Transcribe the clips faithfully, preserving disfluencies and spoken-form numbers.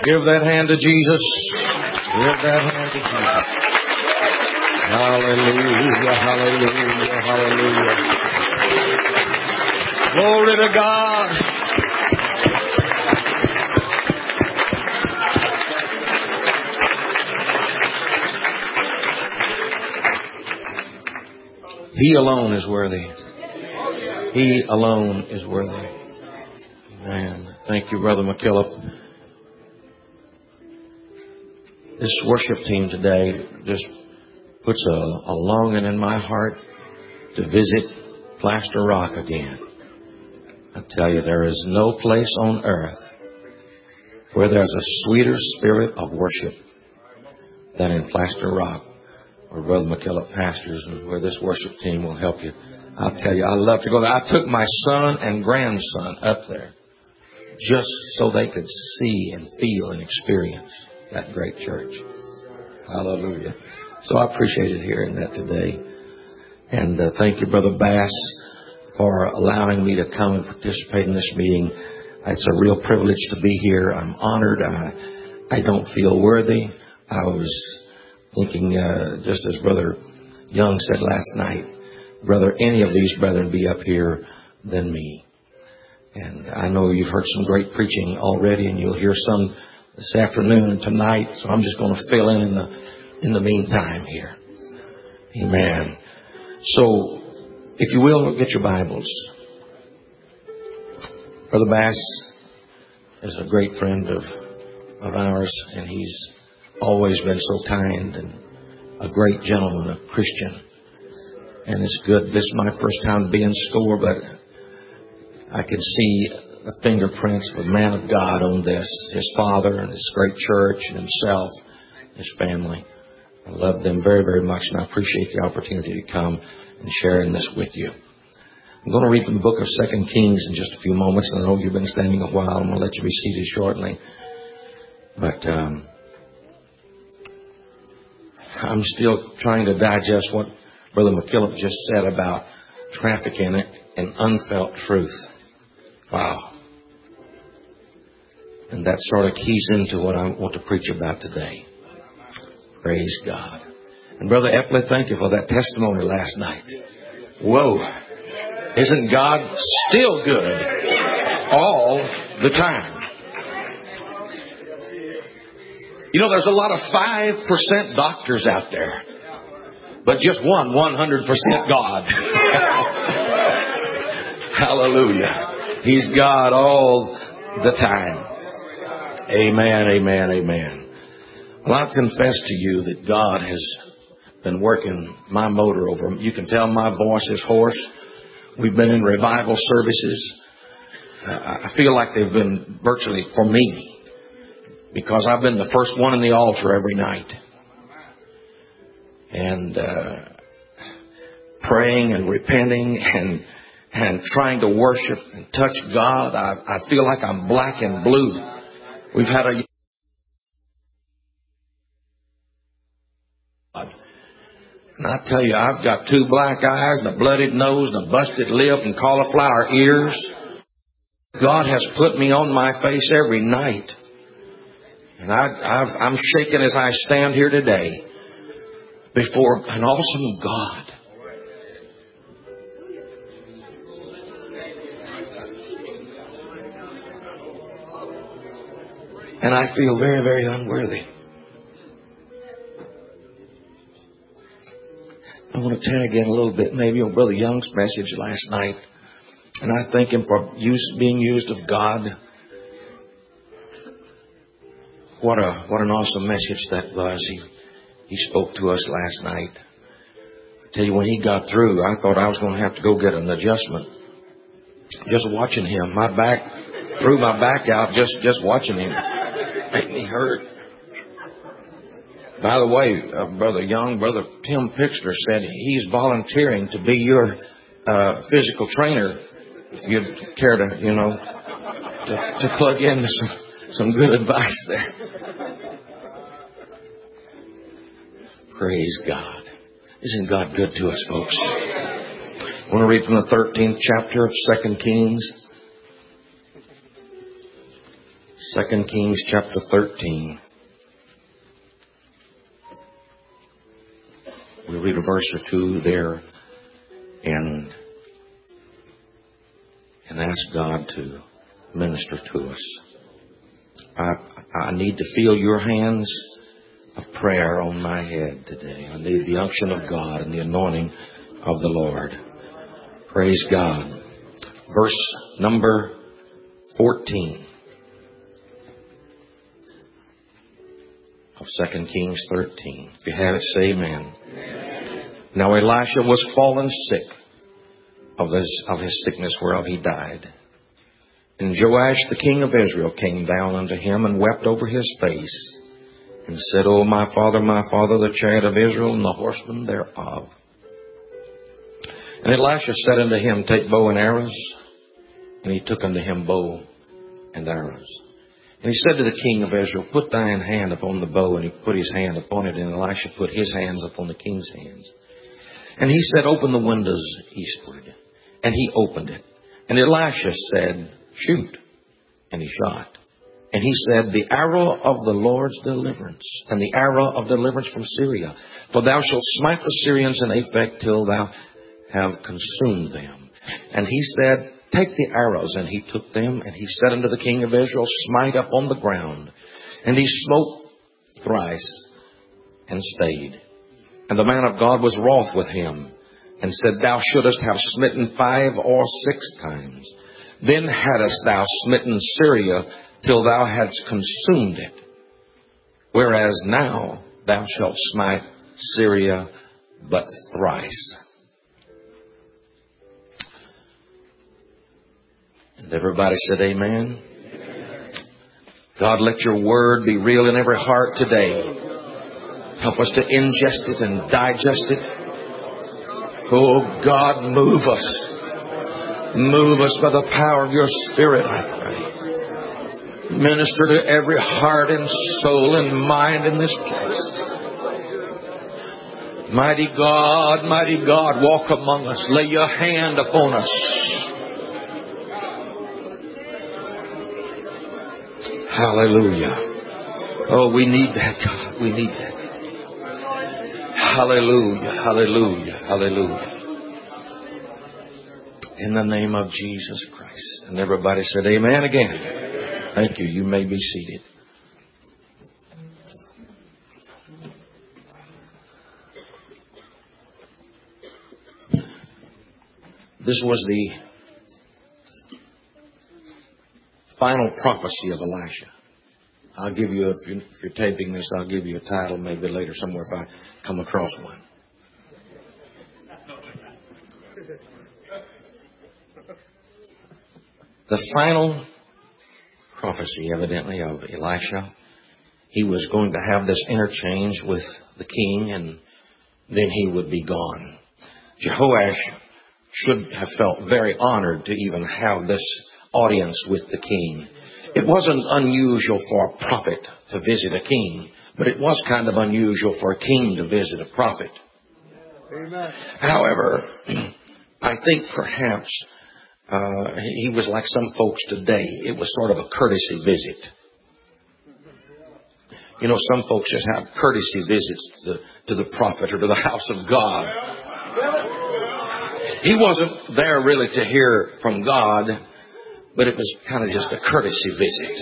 Give that hand to Jesus. Give that hand to Jesus. Hallelujah, hallelujah, hallelujah. Glory to God. He alone is worthy. He alone is worthy. Man, thank you, Brother McKillop. This worship team today just puts a, a longing in my heart to visit Plaster Rock again. I tell you, there is no place on earth where there's a sweeter spirit of worship than in Plaster Rock, where Brother McKillop pastors and where this worship team will help you. I'll tell you, I love to go there. I took my son and grandson up there just so they could see and feel and experience that great church. Hallelujah. So I appreciated hearing that today. And uh, thank you, Brother Bass, for allowing me to come and participate in this meeting. It's a real privilege to be here. I'm honored. I, I don't feel worthy. I was thinking, uh, just as Brother Young said last night, brother, any of these brethren be up here than me. And I know you've heard some great preaching already, and you'll hear some this afternoon and tonight. So I'm just going to fill in in the, in the meantime here. Amen. So, if you will, get your Bibles. Brother Bass is a great friend of, of ours, and he's always been so kind and a great gentleman, a Christian. And it's good. This is my first time to be in store, but I can see the fingerprints of a man of God on this. His father and his great church and himself, his family. I love them very, very much, and I appreciate the opportunity to come and share in this with you. I'm going to read from the book of Second Kings in just a few moments. And I know you've been standing a while. I'm going to let you be seated shortly. But um, I'm still trying to digest what Brother McKillop just said about trafficking and unfelt truth. Wow. And that sort of keys into what I want to preach about today. Praise God. And Brother Epley, thank you for that testimony last night. Whoa. Isn't God still good all the time? You know, there's a lot of five percent doctors out there, but just one one hundred percent God. Hallelujah. He's God all the time. Amen, amen, amen. Well, I've confessed to you that God has been working my motor over. You can tell my voice is hoarse. We've been in revival services. Uh, I feel like they've been virtually for me, because I've been the first one in the altar every night. And uh, praying and repenting and and trying to worship and touch God. I, I feel like I'm black and blue. We've had a... And I tell you, I've got two black eyes and a blooded nose and a busted lip and cauliflower ears. God has put me on my face every night. And I, I've, I'm shaking as I stand here today before an awesome God. And I feel very, very unworthy. I want to tag in a little bit maybe on Brother Young's message last night. And I thank him for use, being used of God. What a what an awesome message that was. He, he spoke to us last night. I tell you, when he got through, I thought I was going to have to go get an adjustment. Just watching him. My back, threw my back out just, just watching him. Made me hurt. By the way, uh, Brother Young, Brother Tim Pixter said he's volunteering to be your uh, physical trainer, if you'd care to, you know, to, to plug in some, some good advice there. Praise God. Isn't God good to us, folks? I want to read from the thirteenth chapter of Second Kings. Second Kings chapter thirteen. We read a verse or two there and, and ask God to minister to us. I, I need to feel your hands of prayer on my head today. I need the unction of God and the anointing of the Lord. Praise God. Verse number fourteen of Second Kings thirteen. If you have it, say amen. Amen. Now Elisha was fallen sick of his, of his sickness whereof he died. And Joash the king of Israel came down unto him and wept over his face and said, O my father, my father, the chariot of Israel and the horsemen thereof. And Elisha said unto him, Take bow and arrows. And he took unto him bow and arrows. And he said to the king of Israel, Put thine hand upon the bow. And he put his hand upon it. And Elisha put his hands upon the king's hands. And he said, Open the windows eastward. And he opened it. And Elisha said, Shoot. And he shot. And he said, The arrow of the Lord's deliverance, and the arrow of deliverance from Syria. For thou shalt smite the Syrians in Aphek till thou have consumed them. And he said, Take the arrows. And he took them. And he said unto the king of Israel, Smite up on the ground. And he smote thrice and stayed. And the man of God was wroth with him and said, Thou shouldest have smitten five or six times. Then hadst thou smitten Syria till thou hadst consumed it. Whereas now thou shalt smite Syria but thrice. And everybody said amen. Amen. God, let your word be real in every heart today. Help us to ingest it and digest it. Oh God, move us. Move us by the power of your Spirit, I pray. Minister to every heart and soul and mind in this place. Mighty God, mighty God, walk among us. Lay your hand upon us. Hallelujah. Oh, we need that, God. We need that. Hallelujah, hallelujah, hallelujah. In the name of Jesus Christ. And everybody said amen again. Thank you. You may be seated. This was the final prophecy of Elisha. I'll give you, if you're, if you're taping this, I'll give you a title maybe later somewhere if I come across one. The final prophecy, evidently, of Elisha. He was going to have this interchange with the king, and then he would be gone. Jehoash should have felt very honored to even have this audience with the king. It wasn't unusual for a prophet to visit a king, but it was kind of unusual for a king to visit a prophet. Amen. However, I think perhaps Uh, he was like some folks today. It was sort of a courtesy visit. You know, some folks just have courtesy visits to the, to the prophet or to the house of God. He wasn't there really to hear from God, but it was kind of just a courtesy visit.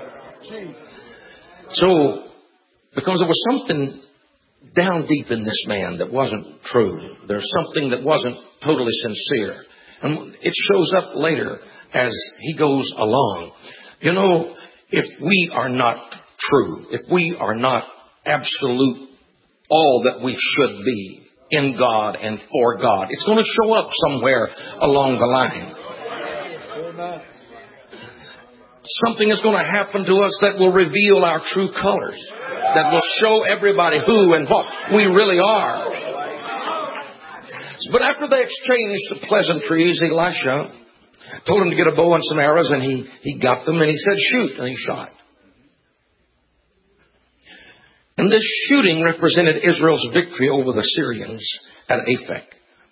So, because there was something down deep in this man that wasn't true. There's something that wasn't totally sincere. And it shows up later as he goes along. You know, if we are not true, if we are not absolute all that we should be in God and for God, it's going to show up somewhere along the line. Something is going to happen to us that will reveal our true colors, that will show everybody who and what we really are. But after they exchanged the pleasantries, Elisha told him to get a bow and some arrows, and he, he got them, and he said, Shoot, and he shot. And this shooting represented Israel's victory over the Syrians at Aphek.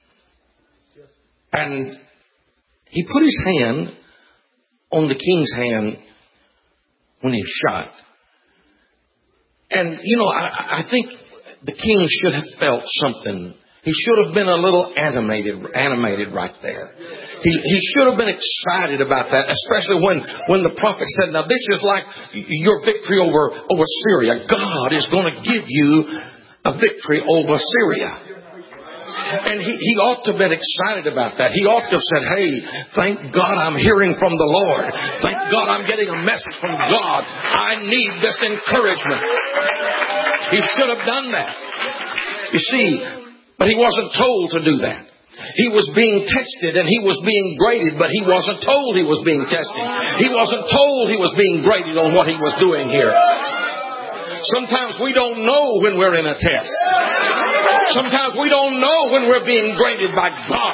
And he put his hand on the king's hand when he's shot. And, you know, I, I think the king should have felt something. He should have been a little animated, animated right there. He, he should have been excited about that, especially when, when the prophet said, now this is like your victory over, over Syria. God is going to give you a victory over Syria. And he, he ought to have been excited about that. He ought to have said, hey, thank God I'm hearing from the Lord. Thank God I'm getting a message from God. I need this encouragement. He should have done that. You see, but he wasn't told to do that. He was being tested and he was being graded, but he wasn't told he was being tested. He wasn't told he was being graded on what he was doing here. Sometimes we don't know when we're in a test. Sometimes we don't know when we're being graded by God.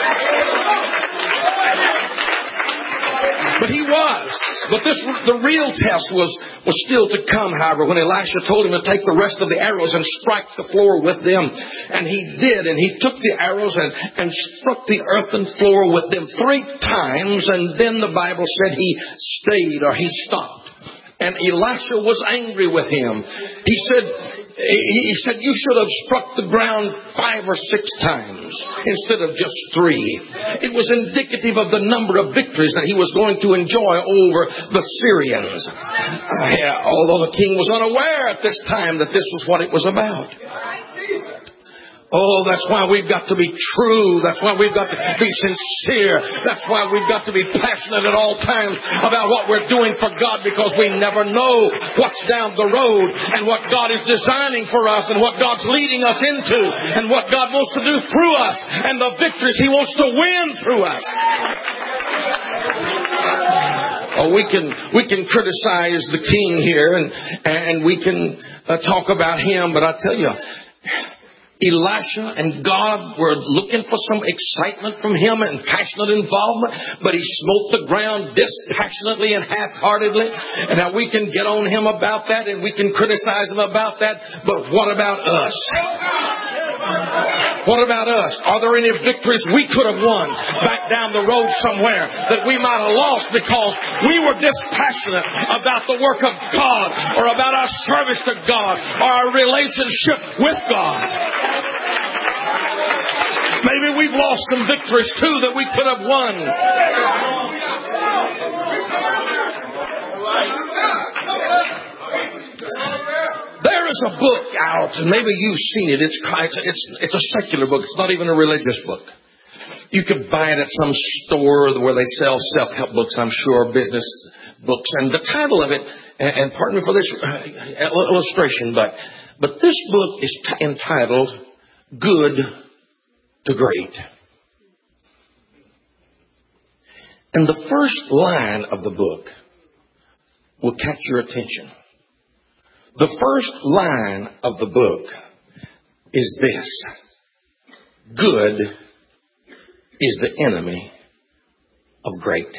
But he was. But this, the real test was, was still to come, however, when Elisha told him to take the rest of the arrows and strike the floor with them. And he did. And he took the arrows and, and struck the earthen floor with them three times. And then the Bible said he stayed or he stopped. And Elisha was angry with him. He said, he said, you should have struck the ground five or six times instead of just three. It was indicative of the number of victories that he was going to enjoy over the Syrians. Uh, yeah, although the king was unaware at this time that this was what it was about. Oh, that's why we've got to be true. That's why we've got to be sincere. That's why we've got to be passionate at all times about what we're doing for God, because we never know what's down the road and what God is designing for us and what God's leading us into and what God wants to do through us and the victories He wants to win through us. Oh, we can we can criticize the king here and and we can uh, talk about him, but I tell you, Elisha and God were looking for some excitement from him and passionate involvement, but he smote the ground dispassionately and half-heartedly. And now we can get on him about that and we can criticize him about that, but what about us? What about us? Are there any victories we could have won back down the road somewhere that we might have lost because we were dispassionate about the work of God or about our service to God or our relationship with God? Maybe we've lost some victories too that we could have won. There is a book out, and maybe you've seen it. It's, it's, it's a secular book. It's not even a religious book. You could buy it at some store where they sell self-help books, I'm sure, business books. And the title of it, and pardon me for this illustration, but, but this book is t- entitled Good to Great. And the first line of the book will catch your attention. The first line of the book is this: good is the enemy of great.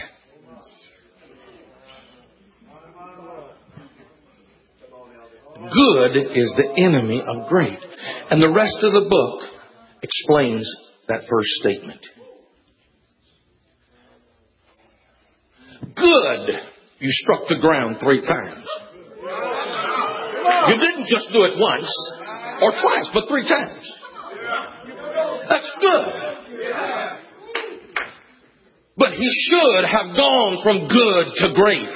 Good is the enemy of great. And the rest of the book explains that first statement. Good, you struck the ground three times. You didn't just do it once or twice, but three times. That's good. But he should have gone from good to great.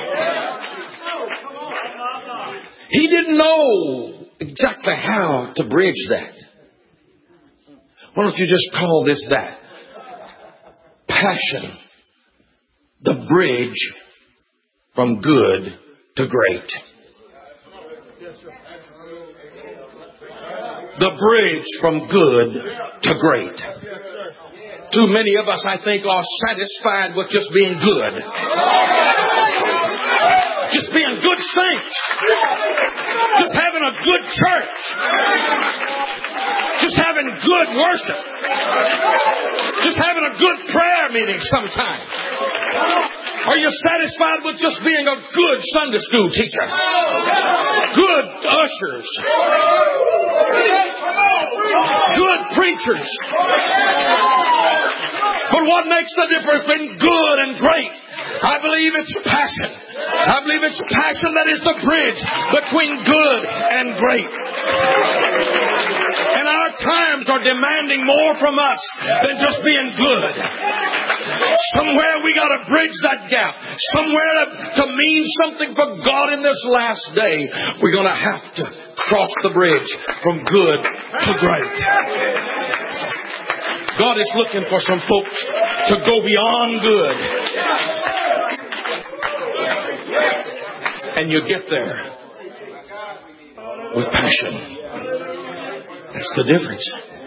He didn't know exactly how to bridge that. Why don't you just call this that? Passion. The bridge from good to great. The bridge from good to great. Too many of us, I think, are satisfied with just being good. Just being good saints. Just having a good church. Just having good worship. Just having a good prayer meeting sometime. Are you satisfied with just being a good Sunday school teacher? Good ushers. Good preachers. But what makes the difference between good and great? I believe it's passion. I believe it's passion that is the bridge between good and great. And our times are demanding more from us than just being good. Somewhere we got to bridge that gap. Somewhere to, to mean something for God in this last day, we're going to have to cross the bridge from good to great. God is looking for some folks to go beyond good. And you get there with passion. That's the difference.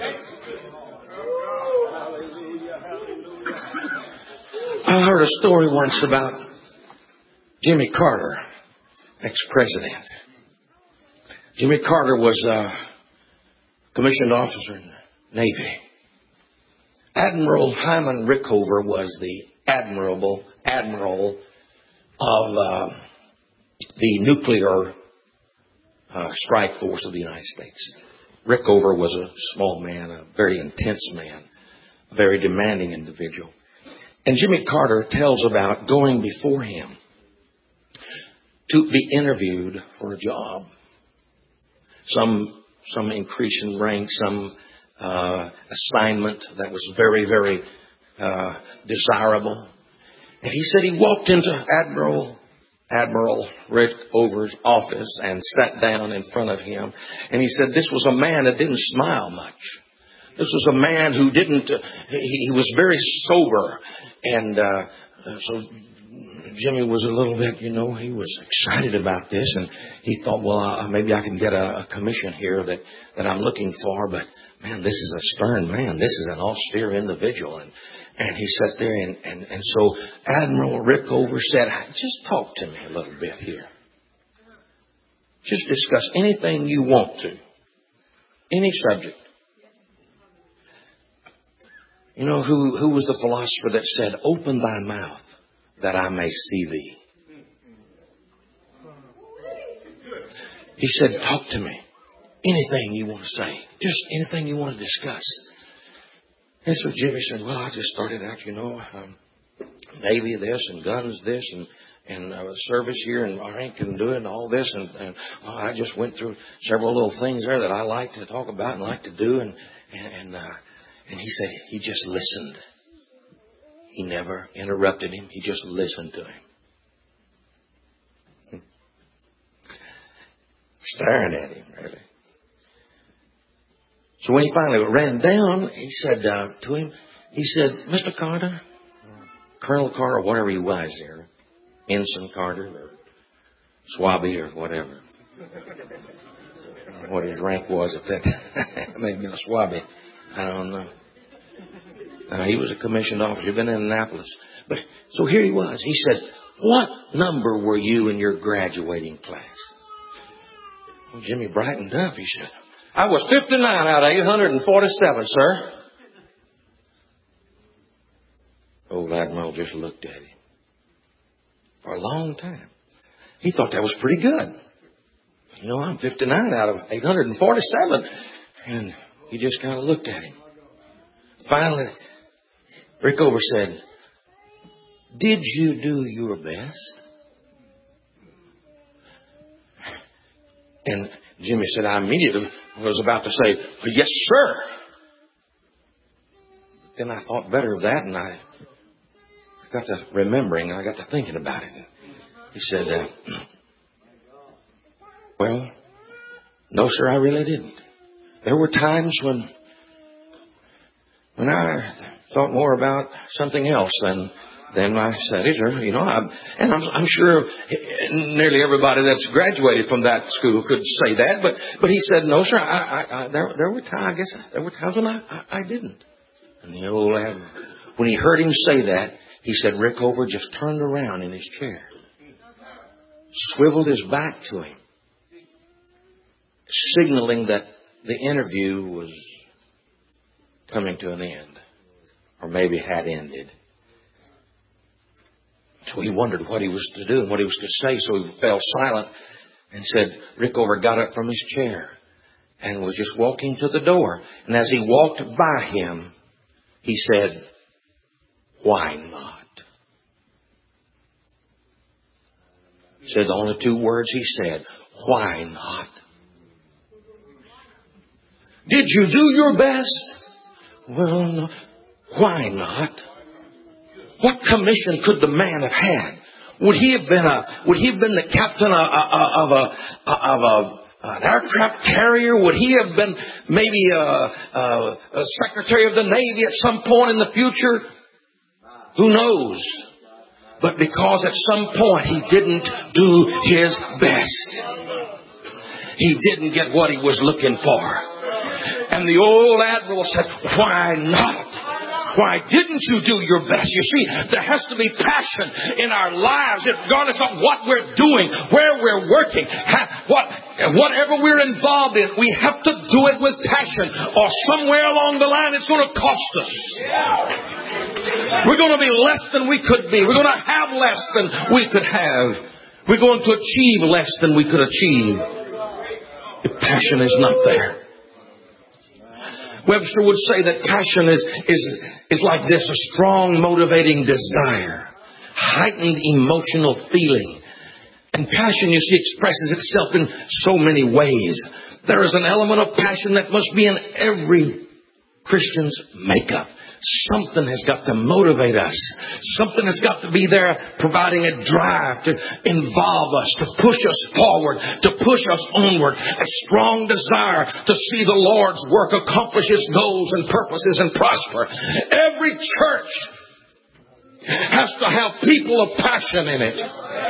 I heard a story once about Jimmy Carter, ex-president. Jimmy Carter was a commissioned officer in the Navy. Admiral Hyman Rickover was the admirable admiral of uh, the nuclear uh, strike force of the United States. Rickover was a small man, a very intense man, a very demanding individual. And Jimmy Carter tells about going before him to be interviewed for a job. Some some increase in rank, some uh, assignment that was very, very uh, desirable. And he said he walked into Admiral Admiral Rickover's office and sat down in front of him. And he said this was a man that didn't smile much. This was a man who didn't, uh, he, he was very sober. And uh, so Jimmy was a little bit, you know, he was excited about this. And he thought, well, uh, maybe I can get a, a commission here that, that I'm looking for. But, man, this is a stern man. This is an austere individual. And and he sat there. And, and, and so Admiral Rickover said, just talk to me a little bit here. Just discuss anything you want to. Any subject. You know, who, who was the philosopher that said, open thy mouth that I may see thee? He said, talk to me. Anything you want to say. Just anything you want to discuss. And so Jimmy said, well, I just started out, you know, um, Navy this and guns this and, and uh, service here and rank and doing all this. And, and well, I just went through several little things there that I like to talk about and like to do. And, and, and uh, And he said he just listened. He never interrupted him. He just listened to him. Staring at him, really. So when he finally ran down, he said uh, to him, he said, Mister Carter, Colonel Carter, whatever he was there, Ensign Carter or Swabby or whatever. What his rank was at that time. Maybe a Swabby. I don't know. Uh, he was a commissioned officer. He'd been in Annapolis. But so here he was. He said, what number were you in your graduating class? Well, Jimmy brightened up. He said, I was fifty-nine out of eight hundred forty-seven, sir. Old Admiral just looked at him for a long time. He thought that was pretty good. You know, I'm fifty-nine out of eight hundred forty-seven. And he just kind of looked at him. Finally, Rickover said, did you do your best? And Jimmy said, I immediately was about to say, yes, sir. But then I thought better of that, and I got to remembering, and I got to thinking about it. He said, uh, well, no, sir, I really didn't. There were times when when I thought more about something else than than my studies, or you know, I'm, and I'm, I'm sure nearly everybody that's graduated from that school could say that. But but he said, no, sir, I, I, I there there were times. I guess there were times when I, I I didn't. And the old lad, when he heard him say that, he said, Rickover just turned around in his chair, swiveled his back to him, signaling that the interview was coming to an end, or maybe had ended. So he wondered what he was to do and what he was to say, so he fell silent and said, Rickover got up from his chair and was just walking to the door. And as he walked by him, he said, why not? Said the only two words he said, why not? Did you do your best? Well, no. Why not? What commission could the man have had? Would he have been a? Would he have been the captain of a of a of a an aircraft carrier? Would he have been maybe a, a, a secretary of the Navy at some point in the future? Who knows? But because at some point he didn't do his best, he didn't get what he was looking for. And the old admiral said, why not? Why didn't you do your best? You see, there has to be passion in our lives, regardless of what we're doing, where we're working, what, whatever we're involved in. We have to do it with passion, or somewhere along the line it's going to cost us. We're going to be less than we could be. We're going to have less than we could have. We're going to achieve less than we could achieve if passion is not there. Webster would say that passion is, is, is like this, a strong motivating desire, heightened emotional feeling. And passion, you see, expresses itself in so many ways. There is an element of passion that must be in every Christian's makeup. Something has got to motivate us. Something has got to be there providing a drive to involve us, to push us forward, to push us onward. A strong desire to see the Lord's work accomplish His goals and purposes and prosper. Every church has to have people of passion in it.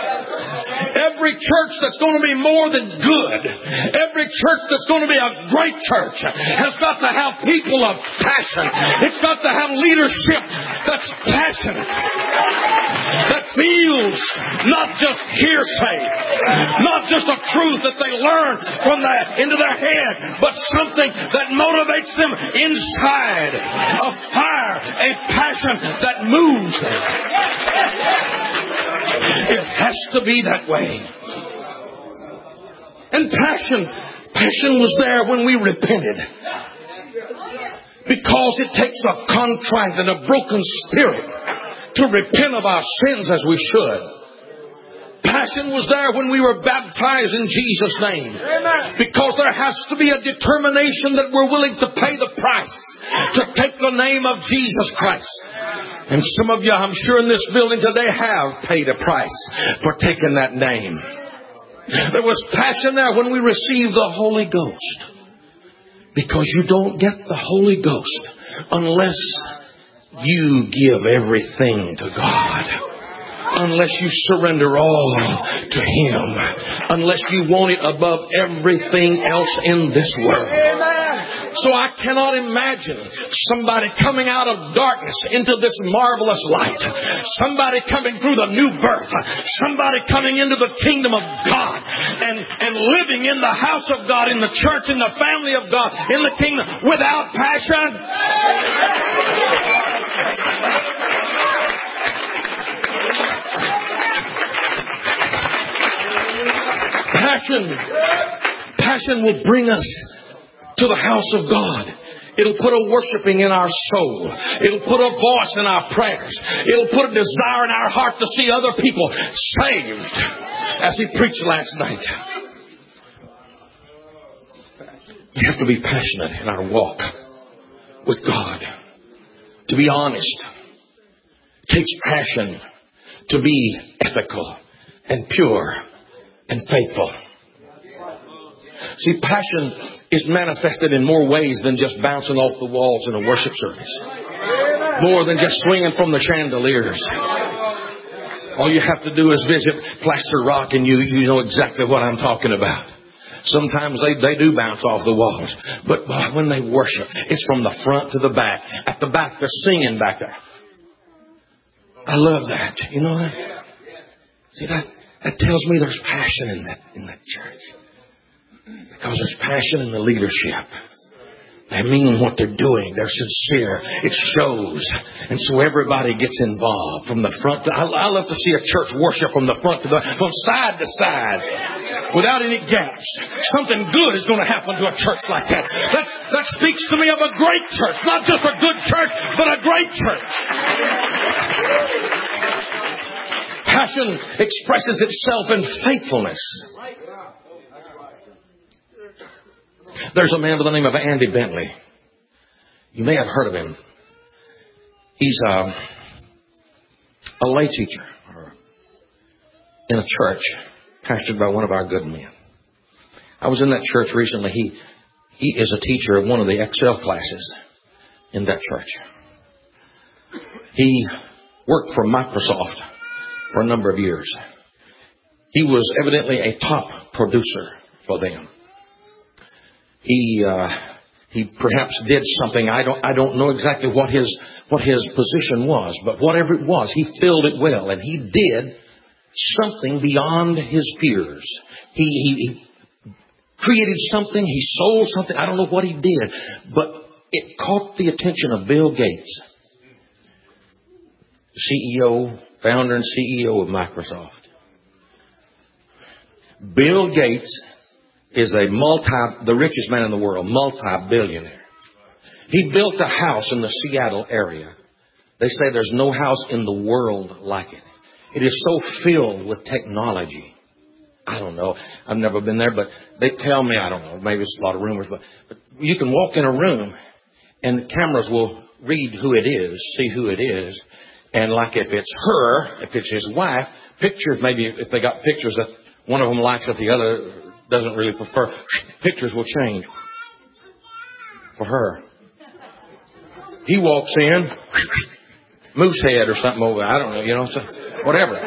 Every church that's going to be more than good, every church that's going to be a great church has got to have people of passion. It's got to have leadership that's passionate, that feels not just hearsay, not just a truth that they learn from that into their head, but something that motivates them inside. A fire, a passion that moves them. It has to be that way. And passion, passion was there when we repented. Because it takes a contrite and a broken spirit to repent of our sins as we should. Passion was there when we were baptized in Jesus' name. Because there has to be a determination that we're willing to pay the price to take the name of Jesus Christ. And some of you, I'm sure in this building today, have paid a price for taking that name. There was passion there when we received the Holy Ghost. Because you don't get the Holy Ghost unless you give everything to God. Unless you surrender all to Him. Unless you want it above everything else in this world. So I cannot imagine somebody coming out of darkness into this marvelous light. Somebody coming through the new birth. Somebody coming into the kingdom of God. And, and living in the house of God, in the church, in the family of God, in the kingdom, without passion. Passion. Passion will bring us to the house of God. It'll put a worshiping in our soul. It'll put a voice in our prayers. It'll put a desire in our heart to see other people saved, as he preached last night. We have to be passionate in our walk with God. To be honest. It takes passion to be ethical and pure and faithful. See, passion is manifested in more ways than just bouncing off the walls in a worship service. More than just swinging from the chandeliers. All you have to do is visit Plaster Rock and you, you know exactly what I'm talking about. Sometimes they, they do bounce off the walls. But when they worship, it's from the front to the back. At the back, they're singing back there. I love that. You know that? See, that, that tells me there's passion in that, in that church. Because there's passion in the leadership. They mean what they're doing. They're sincere. It shows. And so everybody gets involved from the front to... I, I love to see a church worship from the front to the... From side to side. Without any gaps. Something good is going to happen to a church like that. That's, that speaks to me of a great church. Not just a good church, but a great church. passion expresses itself in faithfulness. There's a man by the name of Andy Bentley. You may have heard of him. He's a, a lay teacher in a church pastored by one of our good men. I was in that church recently. He he is a teacher of one of the Excel classes in that church. He worked for Microsoft for a number of years. He was evidently a top producer for them. He uh, he perhaps did something. I don't I don't know exactly what his what his position was, but whatever it was, he filled it well, and he did something beyond his peers. He he, he created something. He sold something. I don't know what he did, but it caught the attention of Bill Gates, C E O, founder and C E O of Microsoft. Bill Gates is a multi, the richest man in the world, multi-billionaire. He built a house in the Seattle area. They say there's no house in the world like it. It is so filled with technology. I don't know. I've never been there, but they tell me, I don't know, maybe it's a lot of rumors, but, but you can walk in a room and cameras will read who it is, see who it is. And like if it's her, if it's his wife, pictures, maybe if they got pictures that one of them likes that the other doesn't really prefer, pictures will change for her. He walks in, moose head or something over, I don't know, you know, so whatever.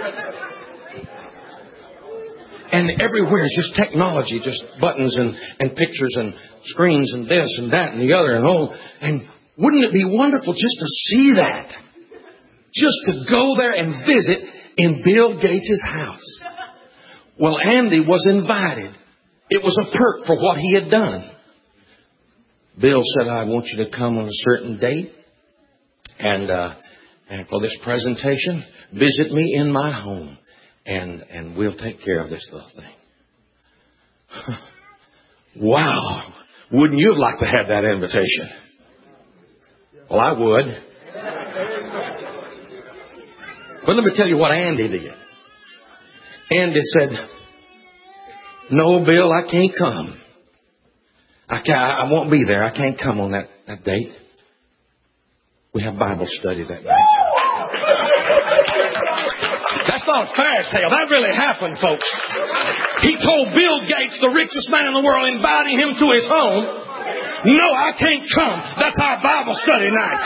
And everywhere is just technology, just buttons and, and pictures and screens and this and that and the other and oh, and wouldn't it be wonderful just to see that? Just to go there and visit in Bill Gates' house. Well, Andy was invited. It was a perk for what he had done. Bill said, I want you to come on a certain date and uh, and for this presentation, visit me in my home and, and we'll take care of this little thing. Wow. Wouldn't you have liked to have that invitation? Well, I would. But let me tell you what Andy did. Andy said, no, Bill, I can't come. I can't, I won't be there. I can't come on that, that date. We have Bible study that night. That's not a fairy tale. That really happened, folks. He told Bill Gates, the richest man in the world, inviting him to his home, no, I can't come. That's our Bible study night.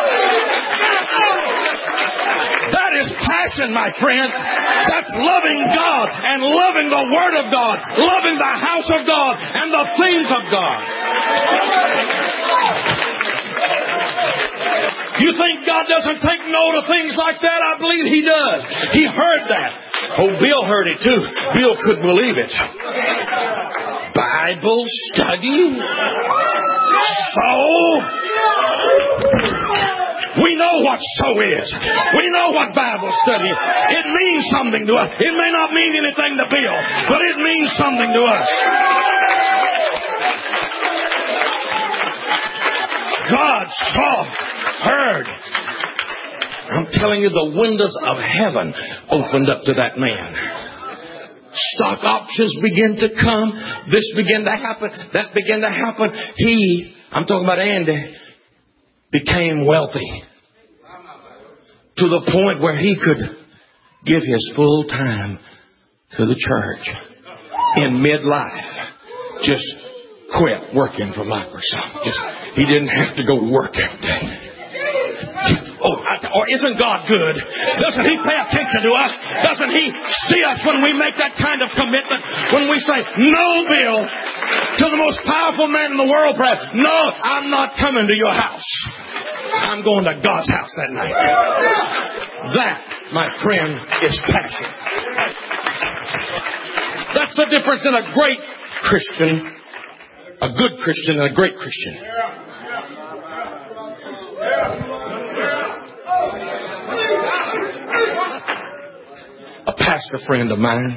That is passion, my friend. That's loving God and loving the Word of God, loving the house of God and the things of God. You think God doesn't take note of things like that? I believe He does. He heard that. Oh, Bill heard it too. Bill couldn't believe it. Bible study? So? We know what so is. We know what Bible study is. It means something to us. It may not mean anything to Bill, but it means something to us. God saw, heard. I'm telling you, the windows of heaven opened up to that man. Stock options began to come. This began to happen. That began to happen. He, I'm talking about Andy, became wealthy to the point where he could give his full time to the church in midlife. Just quit working for Microsoft. Just, he didn't have to go work every day. Oh, or isn't God good? Doesn't He pay attention to us? Doesn't He see us when we make that kind of commitment? When we say, no, Bill, to the most powerful man in the world, perhaps, no, I'm not coming to your house. I'm going to God's house that night. That, my friend, is passion. That's the difference in a great Christian, a good Christian, and a great Christian. A pastor friend of mine,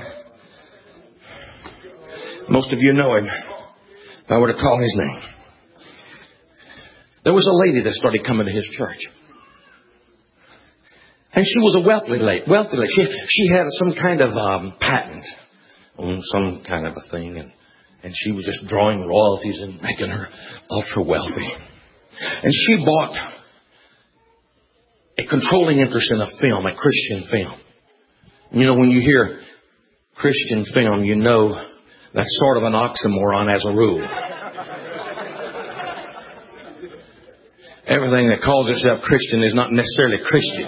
most of you know him, if I were to call his name. There was a lady that started coming to his church. And she was a wealthy lady. Wealthy lady. She, she had some kind of um, patent on some kind of a thing. And, and she was just drawing royalties and making her ultra wealthy. And she bought a controlling interest in a film, a Christian film. You know, when you hear Christian film, you know that's sort of an oxymoron as a rule. Everything that calls itself Christian is not necessarily Christian.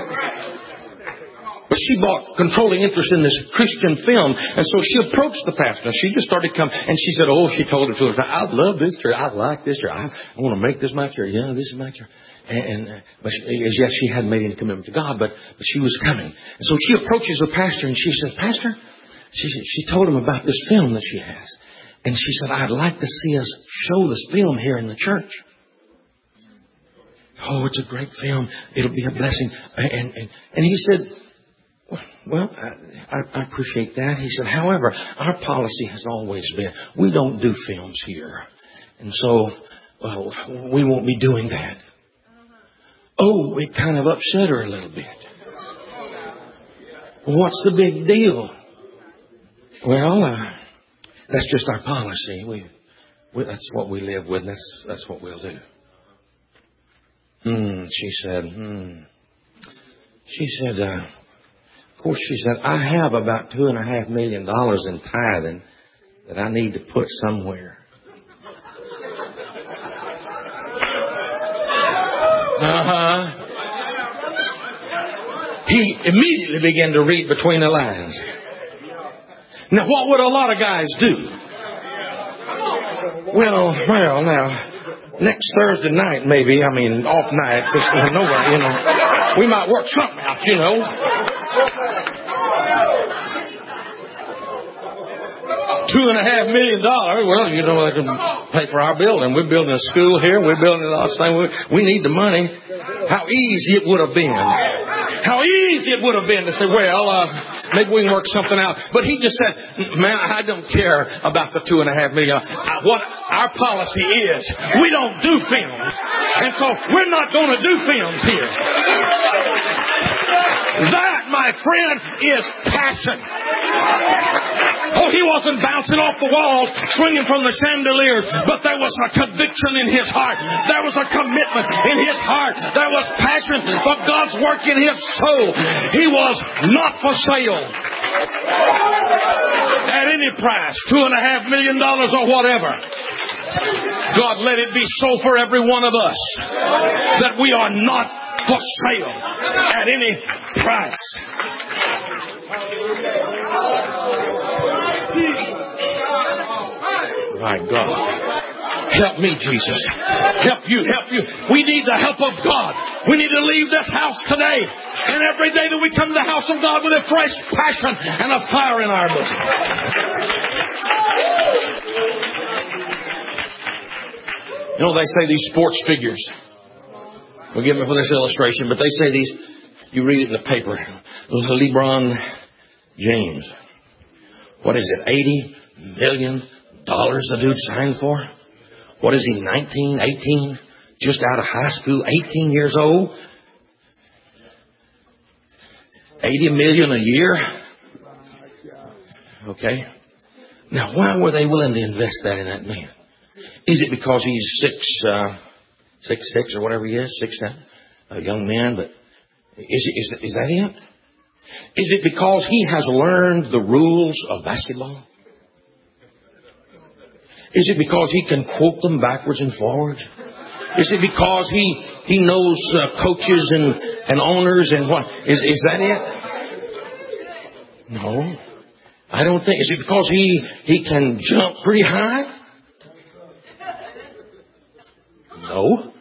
But she bought controlling interest in this Christian film, and so she approached the pastor. She just started coming, and she said, oh, she told her to her, I love this church. I like this church. I, I want to make this my church. Yeah, this is my church. And, and uh, but she, as yet she hadn't made any commitment to God, but, but she was coming. And so she approaches the pastor, and she says, Pastor, she, she told him about this film that she has. And she said, I'd like to see us show this film here in the church. Oh, it's a great film. It'll be a blessing. And, and, and he said, well, I, I appreciate that. He said, however, our policy has always been, we don't do films here. And so, well, we won't be doing that. Oh, it kind of upset her a little bit. What's the big deal? Well, uh, that's just our policy. We, we, that's what we live with. That's, that's what we'll do. Hmm, she said, hmm. She said, uh, of course, she said, I have about two and a half million dollars in tithing that I need to put somewhere. Uh-huh. He immediately began to read between the lines. Now, what would a lot of guys do? Well, well, now, next Thursday night, maybe, I mean, off night, just nowhere, you know, we might work something out, you know. Two and a half million dollars. Well, you know, I can pay for our building. We're building a school here. We're building a lot of things. We need the money. How easy it would have been. How easy it would have been to say, well, uh, maybe we can work something out. But he just said, man, I don't care about the two and a half million. I, what our policy is, we don't do films. And so we're not going to do films here. That, my friend, is passion. Oh, he wasn't bouncing off the walls, swinging from the chandeliers, but there was a conviction in his heart. There was a commitment in his heart. There was passion for God's work in his soul. He was not for sale at any price, two and a half million dollars or whatever. God, let it be so for every one of us that we are not for sale at any price. My God. Help me, Jesus. Help you, help you. We need the help of God. We need to leave this house today. And every day that we come to the house of God with a fresh passion and a fire in our bosom. You know, they say these sports figures. Forgive me for this illustration, but they say these, you read it in the paper. LeBron James. What is it? eighty million dollars the dude signed for? What is he, nineteen, eighteen? Just out of high school, eighteen years old? eighty million a year? Okay. Now, why were they willing to invest that in that man? Is it because he's six, uh, six, six or whatever he is, six, seven, a young man? But is it, is, is that it? Is it because he has learned the rules of basketball? Is it because he can quote them backwards and forwards? Is it because he he knows uh, coaches and, and owners and what? Is is that it? No, I don't think. Is it because he he can jump pretty high? No.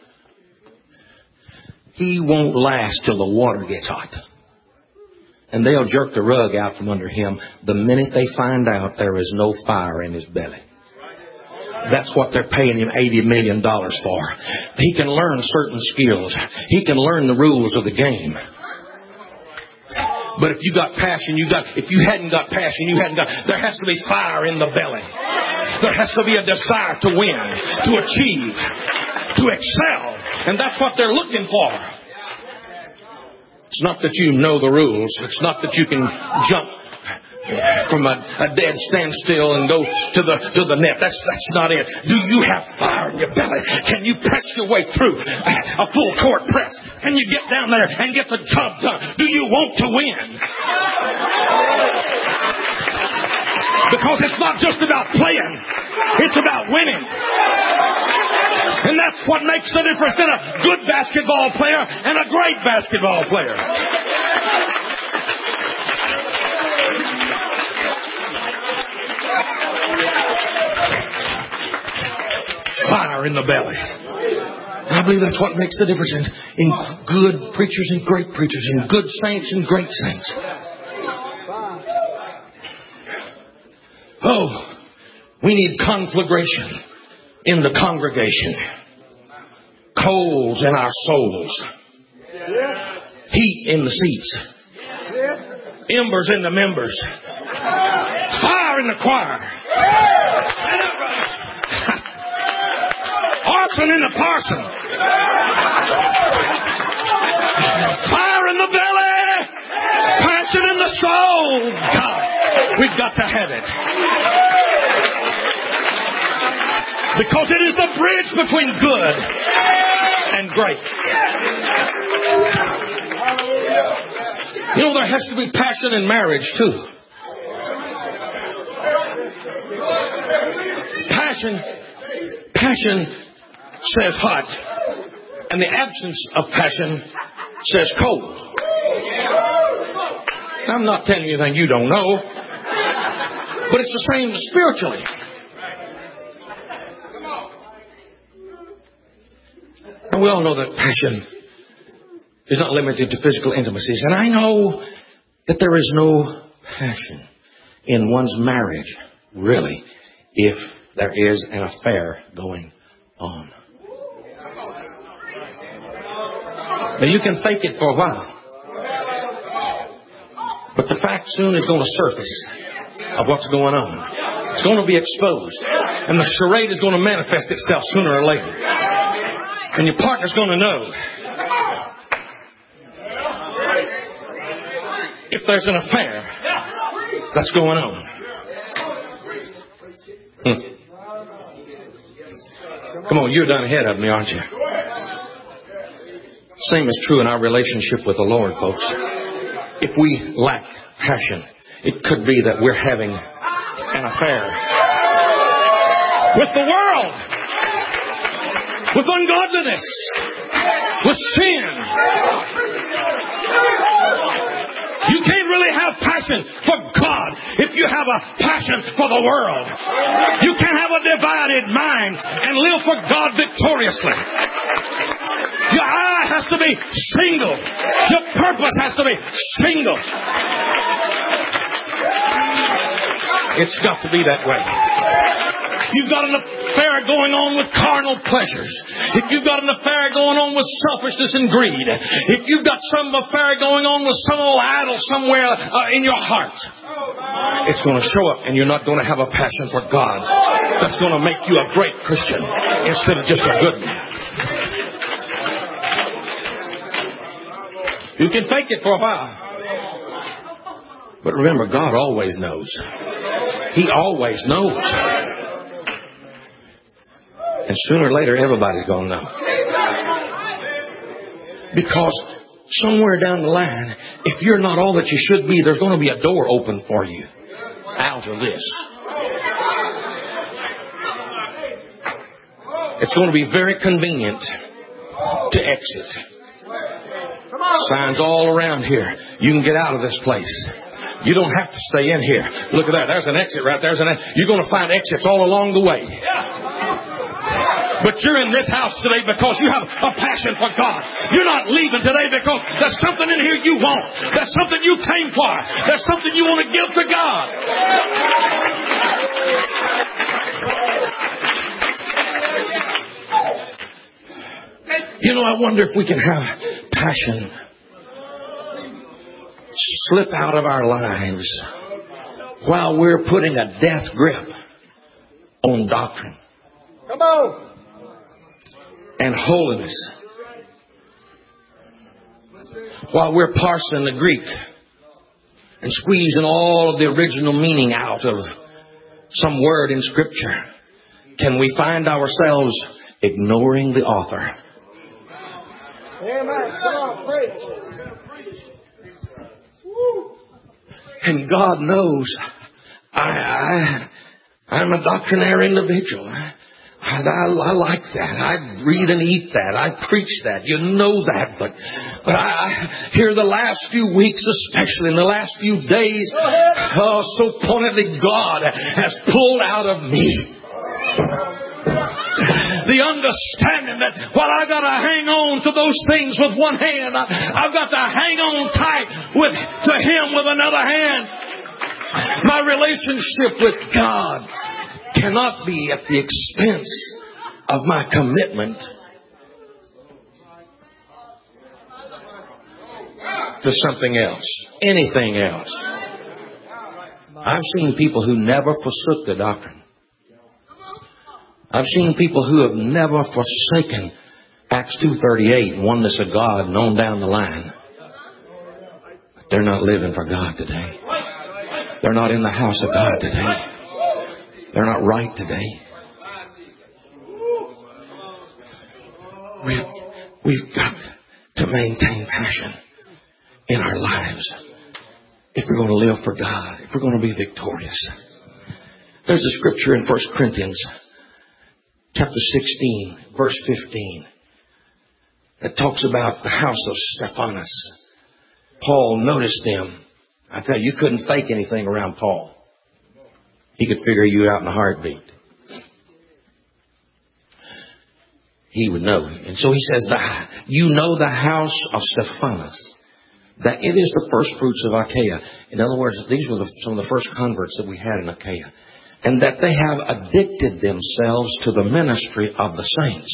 He won't last till the water gets hot. And they'll jerk the rug out from under him the minute they find out there is no fire in his belly. That's what they're paying him eighty million dollars for. He can learn certain skills. He can learn the rules of the game. But if you got passion, you got, if you hadn't got passion, you hadn't got, there has to be fire in the belly. There has to be a desire to win, to achieve, to excel. And that's what they're looking for. It's not that you know the rules. It's not that you can jump from a, a dead standstill and go to the to the net. That's that's not it. Do you have fire in your belly? Can you press your way through a full court press? Can you get down there and get the job done? Do you want to win? Because it's not just about playing. It's about winning. And that's what makes the difference in a good basketball player and a great basketball player. Fire in the belly. I believe that's what makes the difference in, in good preachers and great preachers, in good saints and great saints. Oh, we need conflagration in the congregation. Coals in our souls. Heat in the seats. Embers in the members. Fire in the choir. Arson in the parson. Fire in the belly. Passion in the soul. God, we've got to have it. Because it is the bridge between good and great. You know, there has to be passion in marriage too. Passion, passion says hot, and the absence of passion says cold. I'm not telling you anything you don't know, but it's the same spiritually. And we all know that passion is not limited to physical intimacies. And I know that there is no passion in one's marriage, really, if there is an affair going on. Now, you can fake it for a while, but the fact soon is going to surface of what's going on. It's going to be exposed, and the charade is going to manifest itself sooner or later. And your partner's going to know if there's an affair that's going on. Hmm. Come on, you're down ahead of me, aren't you? Same is true in our relationship with the Lord, folks. If we lack passion, it could be that we're having an affair with the world, with ungodliness, with sin. You can't really have passion for God if you have a passion for the world. You can't have a divided mind and live for God victoriously. Your eye has to be single. Your purpose has to be single. It's got to be that way. If you've got an affair going on with carnal pleasures, if you've got an affair going on with selfishness and greed, if you've got some affair going on with some old idol somewhere uh, in your heart, it's going to show up, and you're not going to have a passion for God that's going to make you a great Christian instead of just a good one. You can fake it for a while, but remember, God always knows. He always knows. And sooner or later, everybody's going to know. Because somewhere down the line, if you're not all that you should be, there's going to be a door open for you out of this. It's going to be very convenient to exit. Signs all around here. You can get out of this place. You don't have to stay in here. Look at that. There's an exit right there. There's an exit. You're going to find exits all along the way. But you're in this house today because you have a passion for God. You're not leaving today because there's something in here you want. There's something you came for. There's something you want to give to God. You know, I wonder if we can have passion slip out of our lives while we're putting a death grip on doctrine. Come on. And holiness. while we're parsing the Greek and squeezing all of the original meaning out of some word in Scripture, can we find ourselves ignoring the author? Amen. Come on, preach. And God knows I, I, I'm a doctrinaire individual. I, I, I like that. I breathe and eat that. I preach that. You know that. But but I, I here the last few weeks, especially in the last few days, oh, so pointedly God has pulled out of me the understanding that while I got to hang on to those things with one hand, I, I've got to hang on tight with to Him with another hand. My relationship with God cannot be at the expense of my commitment to something else, anything else. I've seen people who never forsook the doctrine. I've seen people who have never forsaken Acts two thirty-eight, oneness of God, and on down the line. But they're not living for God today. They're not in the house of God today. They're not right today. We've, we've got to maintain passion in our lives if we're going to live for God, if we're going to be victorious. There's a scripture in First Corinthians chapter sixteen, verse fifteen, that talks about the house of Stephanas. Paul noticed them. I tell you, you couldn't fake anything around Paul. He could figure you out in a heartbeat. He would know. And so he says, you know the house of Stephanas, that it is the first fruits of Achaia. In other words, these were the, some of the first converts that we had in Achaia. And that they have addicted themselves to the ministry of the saints.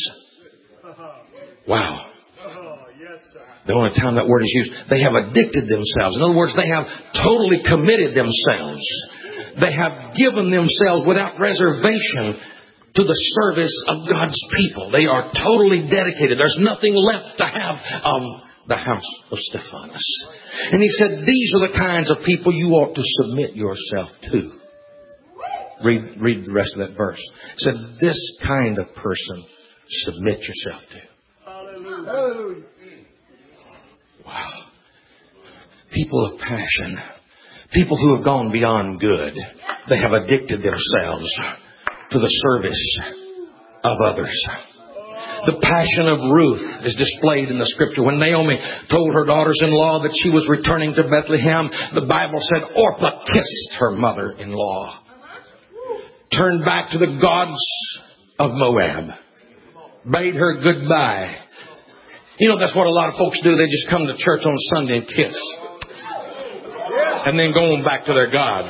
Wow. The only time that word is used. They have addicted themselves. In other words, they have totally committed themselves. They have given themselves without reservation to the service of God's people. They are totally dedicated. There's nothing left to have of the house of Stephanas. And he said, these are the kinds of people you ought to submit yourself to. Read, read the rest of that verse. It said, this kind of person submit yourself to. Hallelujah. Wow. People of passion. People who have gone beyond good. They have addicted themselves to the service of others. The passion of Ruth is displayed in the scripture. When Naomi told her daughters-in-law that she was returning to Bethlehem, the Bible said Orpah kissed her mother-in-law. Turned back to the gods of Moab. Bade her goodbye. You know, that's what a lot of folks do. They just come to church on Sunday and kiss. And then go on back to their gods.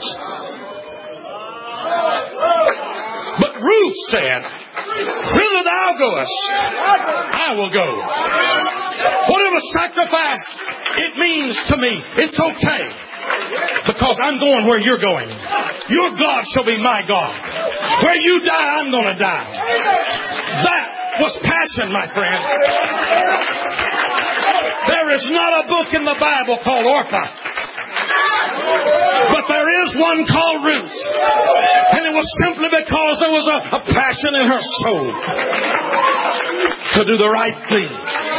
But Ruth said, whither thou goest, I will go. Whatever sacrifice it means to me, it's okay. Because I'm going where you're going. Your God shall be my God. Where you die, I'm going to die. That was passion, my friend. There is not a book in the Bible called Orpah. But there is one called Ruth. And it was simply because there was a, a passion in her soul to do the right thing.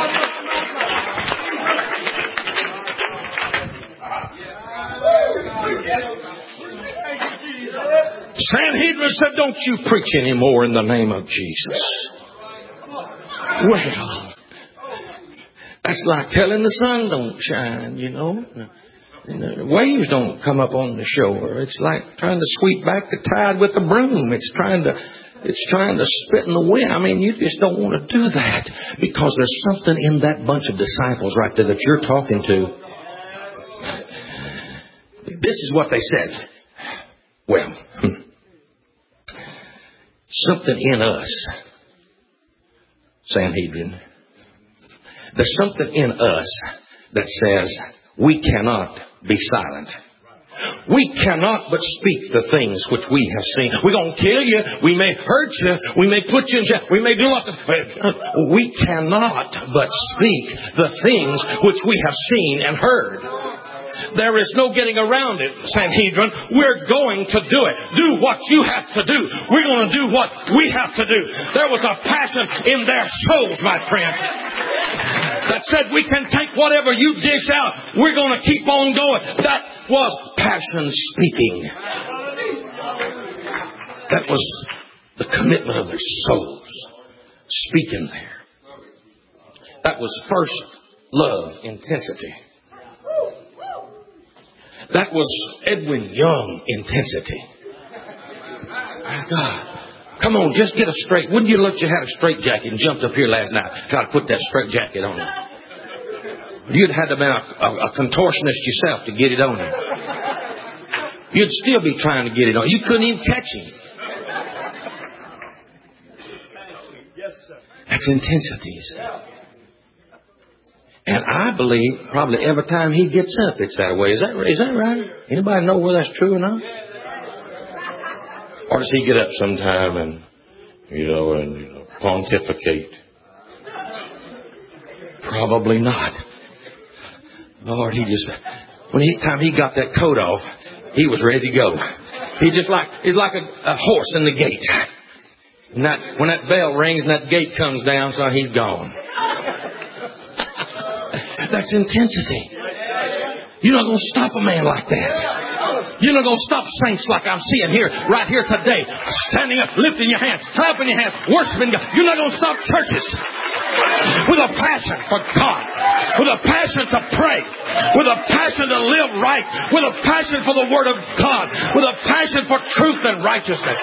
Sanhedrin said, don't you preach anymore in the name of Jesus. Well, that's like telling the sun don't shine, you know. The waves don't come up on the shore. It's like trying to sweep back the tide with a broom. It's trying to, it's trying to spit in the wind. I mean, you just don't want to do that because there's something in that bunch of disciples right there that you're talking to. This is what they said. Well, something in us, Sanhedrin, there's something in us that says we cannot be silent. We cannot but speak the things which we have seen. We're going to kill you. We may hurt you. We may put you in jail. We may do lots of... We cannot but speak the things which we have seen and heard. There is no getting around it, Sanhedrin. We're going to do it. Do what you have to do. We're going to do what we have to do. There was a passion in their souls, my friend, that said we can take whatever you dish out. We're going to keep on going. That was passion speaking. That was the commitment of their souls speaking there. That was first love intensity. That was Edwin Young intensity. My God. Come on, just get a straight. Wouldn't you look you had a straight jacket and jumped up here last night? Got to put that straight jacket on you. You'd had to be a, a, a contortionist yourself to get it on you. You'd still be trying to get it on. You couldn't even catch him. That's intensities. And I believe probably every time he gets up, it's that way. Is that, is that right? Anybody know whether that's true or not? Or does he get up sometime and, you know, and you know, pontificate? Probably not. Lord, he just, when he time he got that coat off, he was ready to go. He just like, he's like a, a horse in the gate. And that, when that bell rings and that gate comes down, so he's gone. That's intensity. You're not going to stop a man like that. You're not going to stop saints like I'm seeing here, right here today, standing up, lifting your hands, clapping your hands, worshiping God. You're not going to stop churches with a passion for God, with a passion to pray, with a passion to live right, with a passion for the Word of God, with a passion for truth and righteousness.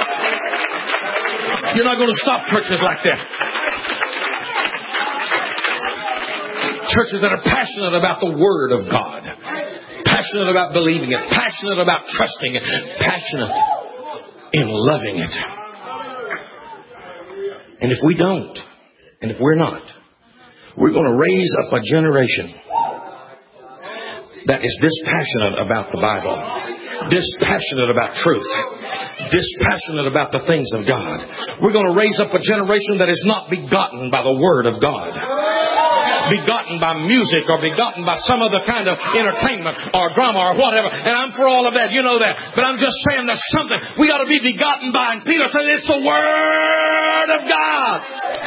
You're not going to stop churches like that. Churches that are passionate about the Word of God. Passionate about believing it. Passionate about trusting it. Passionate in loving it. And if we don't, and if we're not, we're going to raise up a generation that is dispassionate about the Bible. Dispassionate about truth. Dispassionate about the things of God. We're going to raise up a generation that is not begotten by the Word of God. Begotten by music or begotten by some other kind of entertainment or drama or whatever. And I'm for all of that. You know that. But I'm just saying there's something we got to be begotten by. And Peter said it's the Word of God.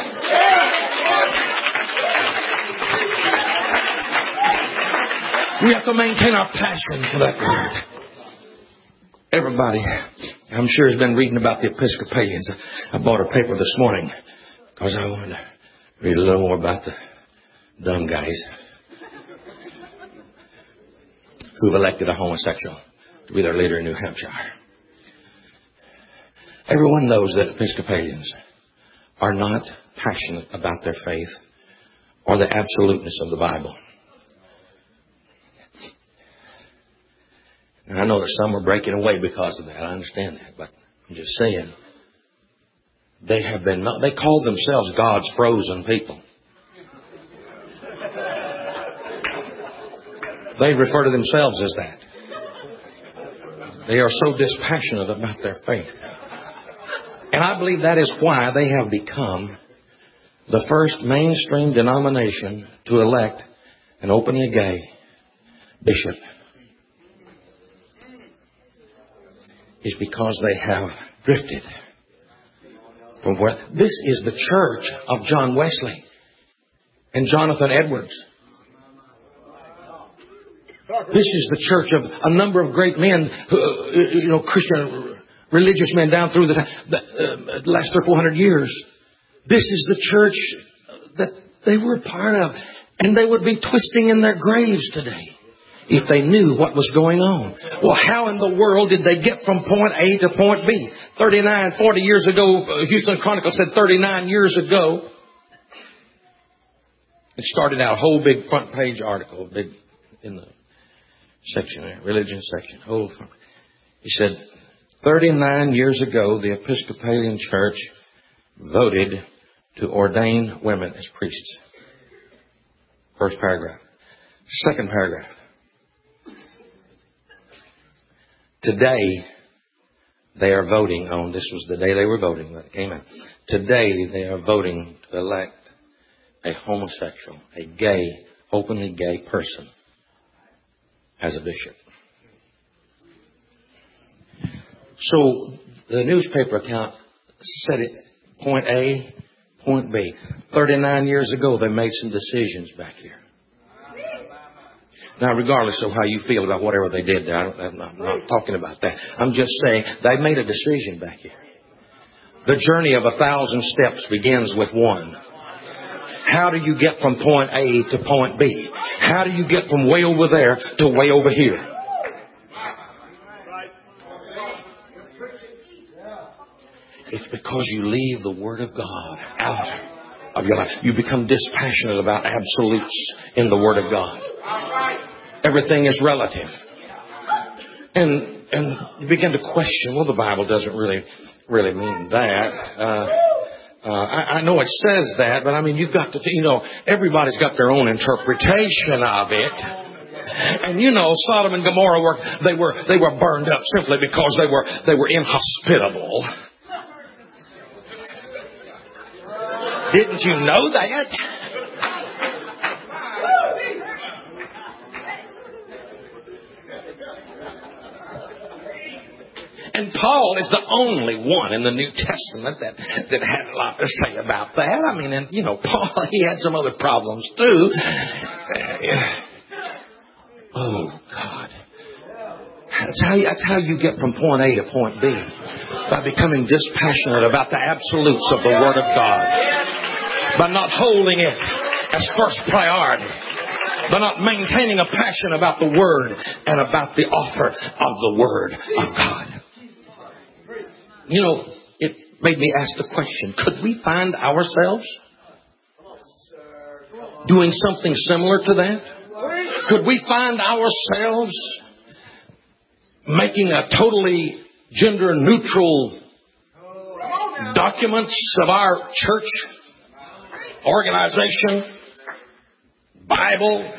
We have to maintain our passion for that Word. Everybody, I'm sure, has been reading about the Episcopalians. I bought a paper this morning because I wanted to read a little more about the dumb guys who've elected a homosexual to be their leader in New Hampshire. Everyone knows that Episcopalians are not passionate about their faith or the absoluteness of the Bible. Now, I know that some are breaking away because of that. I understand that. But I'm just saying, they have been, they call themselves God's frozen people. They refer to themselves as that. They are so dispassionate about their faith. And I believe that is why they have become the first mainstream denomination to elect an openly gay bishop. Is because they have drifted from where. This is the church of John Wesley and Jonathan Edwards. This is the church of a number of great men, who, you know, Christian religious men down through the, the uh, last three or four hundred years. This is the church that they were part of, and they would be twisting in their graves today if they knew what was going on. Well, how in the world did they get from point A to point B? thirty-nine, forty years ago, Houston Chronicle said thirty-nine years ago. It started out a whole big front page article, big in the section there, religion section. Whole front. He said, thirty-nine years ago, the Episcopalian Church voted to ordain women as priests. First paragraph. Second paragraph. Today, they are voting on, this was the day they were voting when it came out. Today, they are voting to elect a homosexual, a gay, openly gay person as a bishop. So the newspaper account said it, point A, point B. thirty-nine years ago, they made some decisions back here. Now, regardless of how you feel about whatever they did there, I don't, I'm, not, I'm not talking about that. I'm just saying they made a decision back here. The journey of a thousand steps begins with one. How do you get from point A to point B? How do you get from way over there to way over here? It's because you leave the Word of God out of your life. You become dispassionate about absolutes in the Word of God. Everything is relative. And and you begin to question, well, the Bible doesn't really really mean that. Uh, uh, I, I know it says that, but I mean, you've got to, you know, everybody's got their own interpretation of it. And you know, Sodom and Gomorrah were they were they were burned up simply because they were they were inhospitable. Didn't you know that? And Paul is the only one in the New Testament that, that had a lot to say about that. I mean, and you know, Paul, he had some other problems too. Oh, God. That's how, you, that's how you get from point A to point B. By becoming dispassionate about the absolutes of the Word of God. By not holding it as first priority. By not maintaining a passion about the Word and about the offer of the Word of God. You know, it made me ask the question, could we find ourselves doing something similar to that? Could we find ourselves making a totally gender neutral documents of our church, organization, Bible?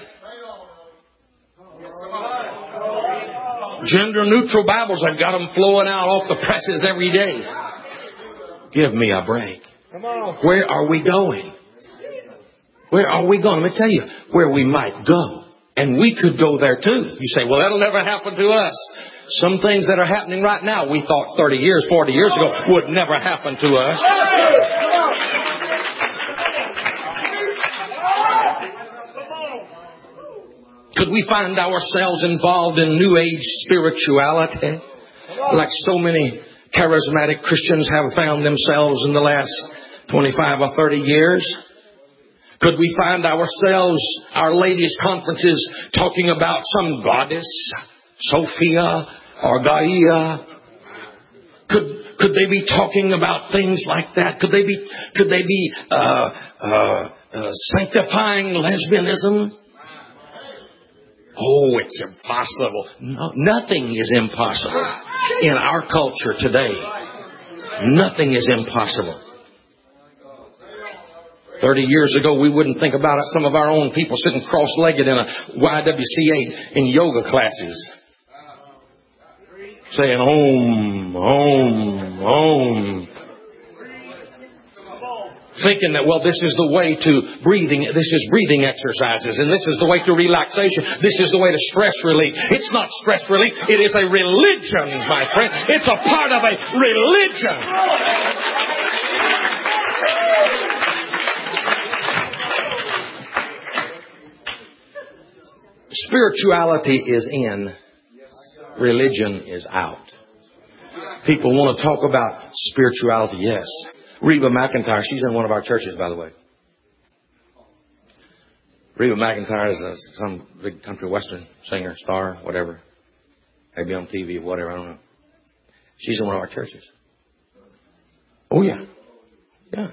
Gender neutral Bibles, I've got them flowing out off the presses every day. Give me a break. Where are we going? Where are we going? Let me tell you where we might go. And we could go there too. You say, well, that'll never happen to us. Some things that are happening right now, we thought thirty years, forty years ago would never happen to us. Could we find ourselves involved in New Age spirituality? Like so many charismatic Christians have found themselves in the last twenty-five or thirty years? Could we find ourselves, our ladies' conferences, talking about some goddess, Sophia or Gaia? Could could they be talking about things like that? Could they be could they be uh, uh, uh, sanctifying lesbianism? Oh, it's impossible. No, nothing is impossible in our culture today. Nothing is impossible. Thirty years ago, we wouldn't think about it. Some of our own people sitting cross-legged in a Y W C A in yoga classes. Saying, Om, Om, Om. Thinking that, well, this is the way to breathing. This is breathing exercises. And this is the way to relaxation. This is the way to stress relief. It's not stress relief. It is a religion, my friend. It's a part of a religion. Spirituality is in. Religion is out. People want to talk about spirituality, yes. Reba McEntire, she's in one of our churches, by the way. Reba McEntire is a, some big country western singer, star, whatever. Maybe on T V, whatever, I don't know. She's in one of our churches. Oh, yeah. Yeah.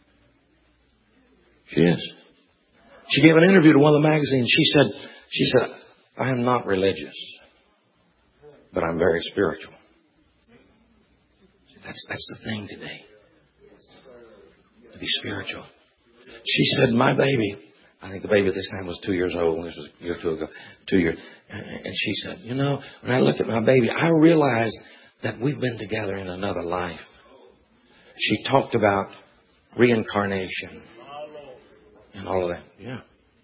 She is. She gave an interview to one of the magazines. She said, she said, I am not religious, but I'm very spiritual. That's, that's the thing today. To be spiritual. She said, my baby, I think the baby this time was two years old. This was a year or two ago. Two years. And she said, you know, when I look at my baby, I realize that we've been together in another life. She talked about reincarnation and all of that. Yeah.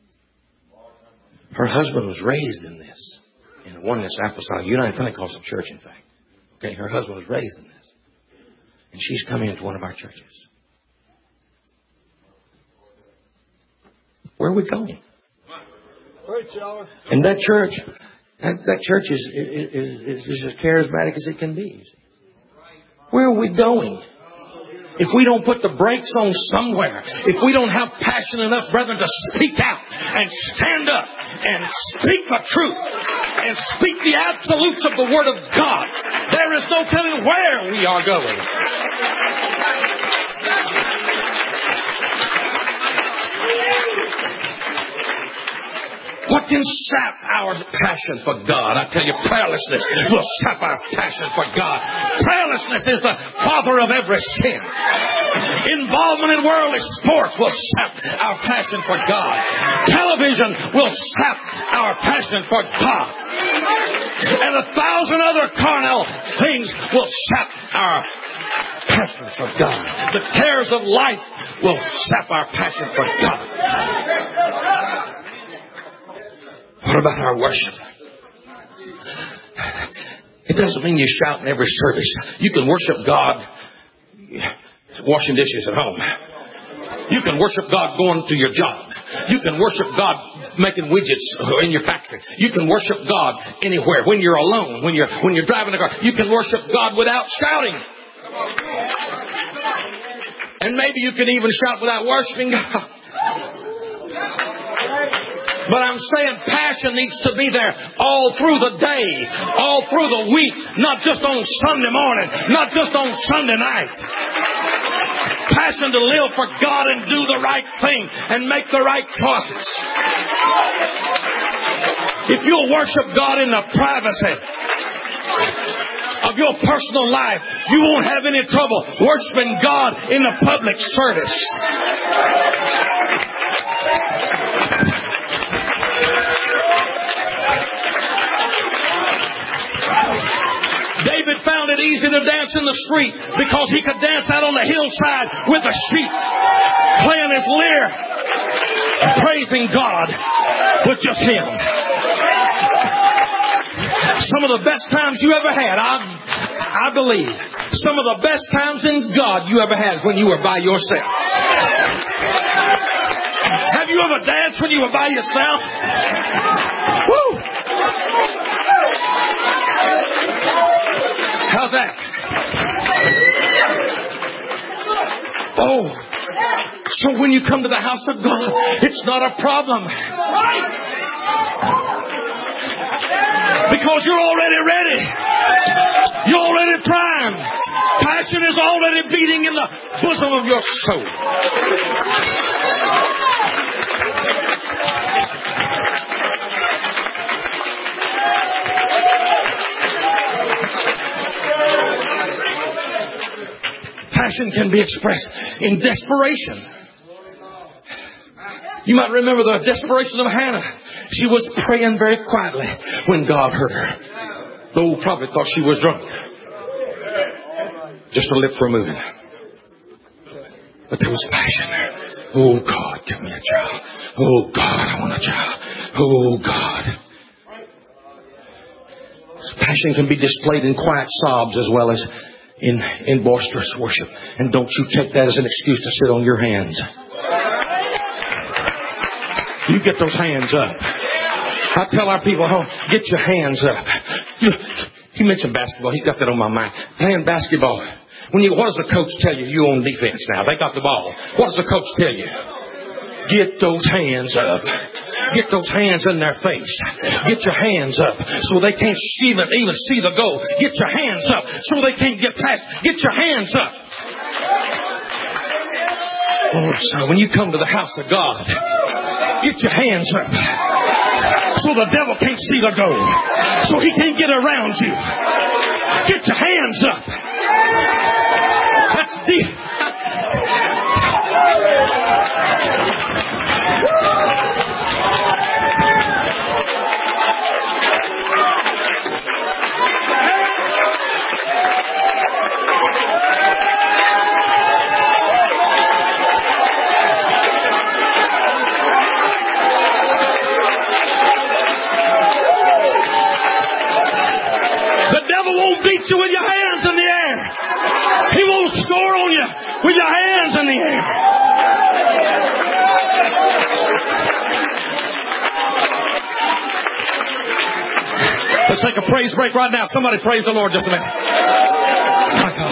Her husband was raised in this. In a Oneness Apostolic United Pentecostal Church, in fact. Okay, her husband was raised in this. And she's coming into one of our churches. Where are we going? And that church, that, that church is, is, is, is as charismatic as it can be. Where are we going? If we don't put the brakes on somewhere, if we don't have passion enough, brethren, to speak out and stand up and speak the truth and speak the absolutes of the Word of God, there is no telling where we are going. What can sap our passion for God? I tell you, prayerlessness will sap our passion for God. Prayerlessness is the father of every sin. Involvement in worldly sports will sap our passion for God. Television will sap our passion for God. And a thousand other carnal things will sap our passion for God. The cares of life will sap our passion for God. What about our worship? It doesn't mean you shout in every service. You can worship God washing dishes at home. You can worship God going to your job. You can worship God making widgets in your factory. You can worship God anywhere. When you're alone, when you're when you're driving a car, you can worship God without shouting. And maybe you can even shout without worshiping God. But I'm saying passion needs to be there all through the day, all through the week, not just on Sunday morning, not just on Sunday night. Passion to live for God and do the right thing and make the right choices. If you'll worship God in the privacy of your personal life, you won't have any trouble worshiping God in the public service. David found it easy to dance in the street because he could dance out on the hillside with the sheep, playing his lyre, praising God with just him. Some of the best times you ever had, I, I believe, some of the best times in God you ever had when you were by yourself. Have you ever danced when you were by yourself? Woo! How's that? Oh, so when you come to the house of God, it's not a problem. Because you're already ready. You're already primed. Passion is already beating in the bosom of your soul. Passion can be expressed in desperation. You might remember the desperation of Hannah. She was praying very quietly when God heard her. The old prophet thought she was drunk. Just her lips were moving. But there was passion there. Oh God, give me a child. Oh God, I want a child. Oh God. Passion can be displayed in quiet sobs as well as in, in boisterous worship. And don't you take that as an excuse to sit on your hands. You get those hands up. I tell our people, oh, get your hands up. You, you mentioned basketball. He's got that on my mind. Playing basketball. When you, what does the coach tell you? You're on defense now. They got the ball. What does the coach tell you? Get those hands up. Get those hands in their face. Get your hands up so they can't even, even see the goal. Get your hands up so they can't get past. Get your hands up. Oh, so when you come to the house of God, get your hands up so the devil can't see the goal. So he can't get around you. Get your hands up. That's deep. The devil won't beat you with your hands in the air. He won't score on you with your hands in the air. Let's take a praise break right now. Somebody praise the Lord just a minute. My God.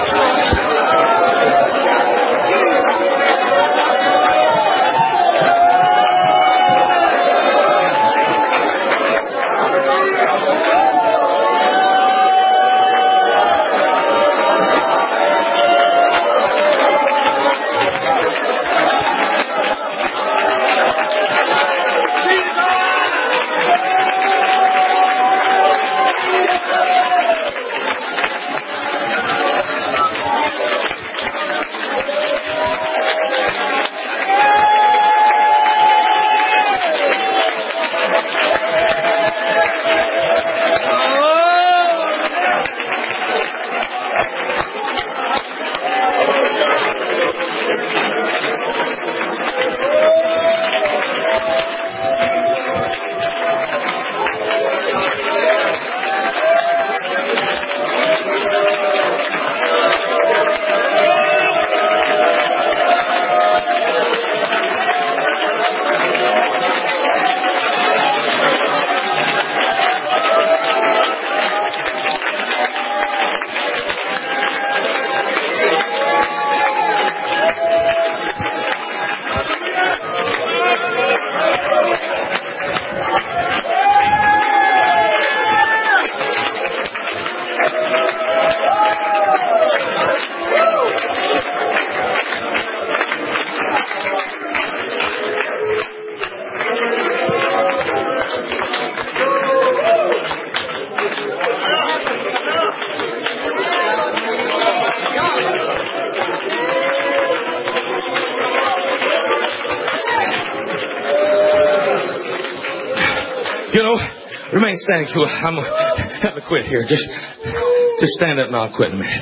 You know, remain standing too. I'm having to quit here. Just, just stand up and I'll quit in a minute.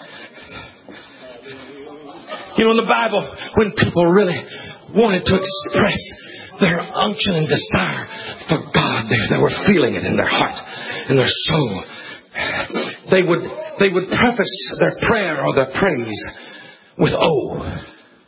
You know, in the Bible, when people really wanted to express their unction and desire for God, they, they were feeling it in their heart, in their soul. They would, they would preface their prayer or their praise with "Oh."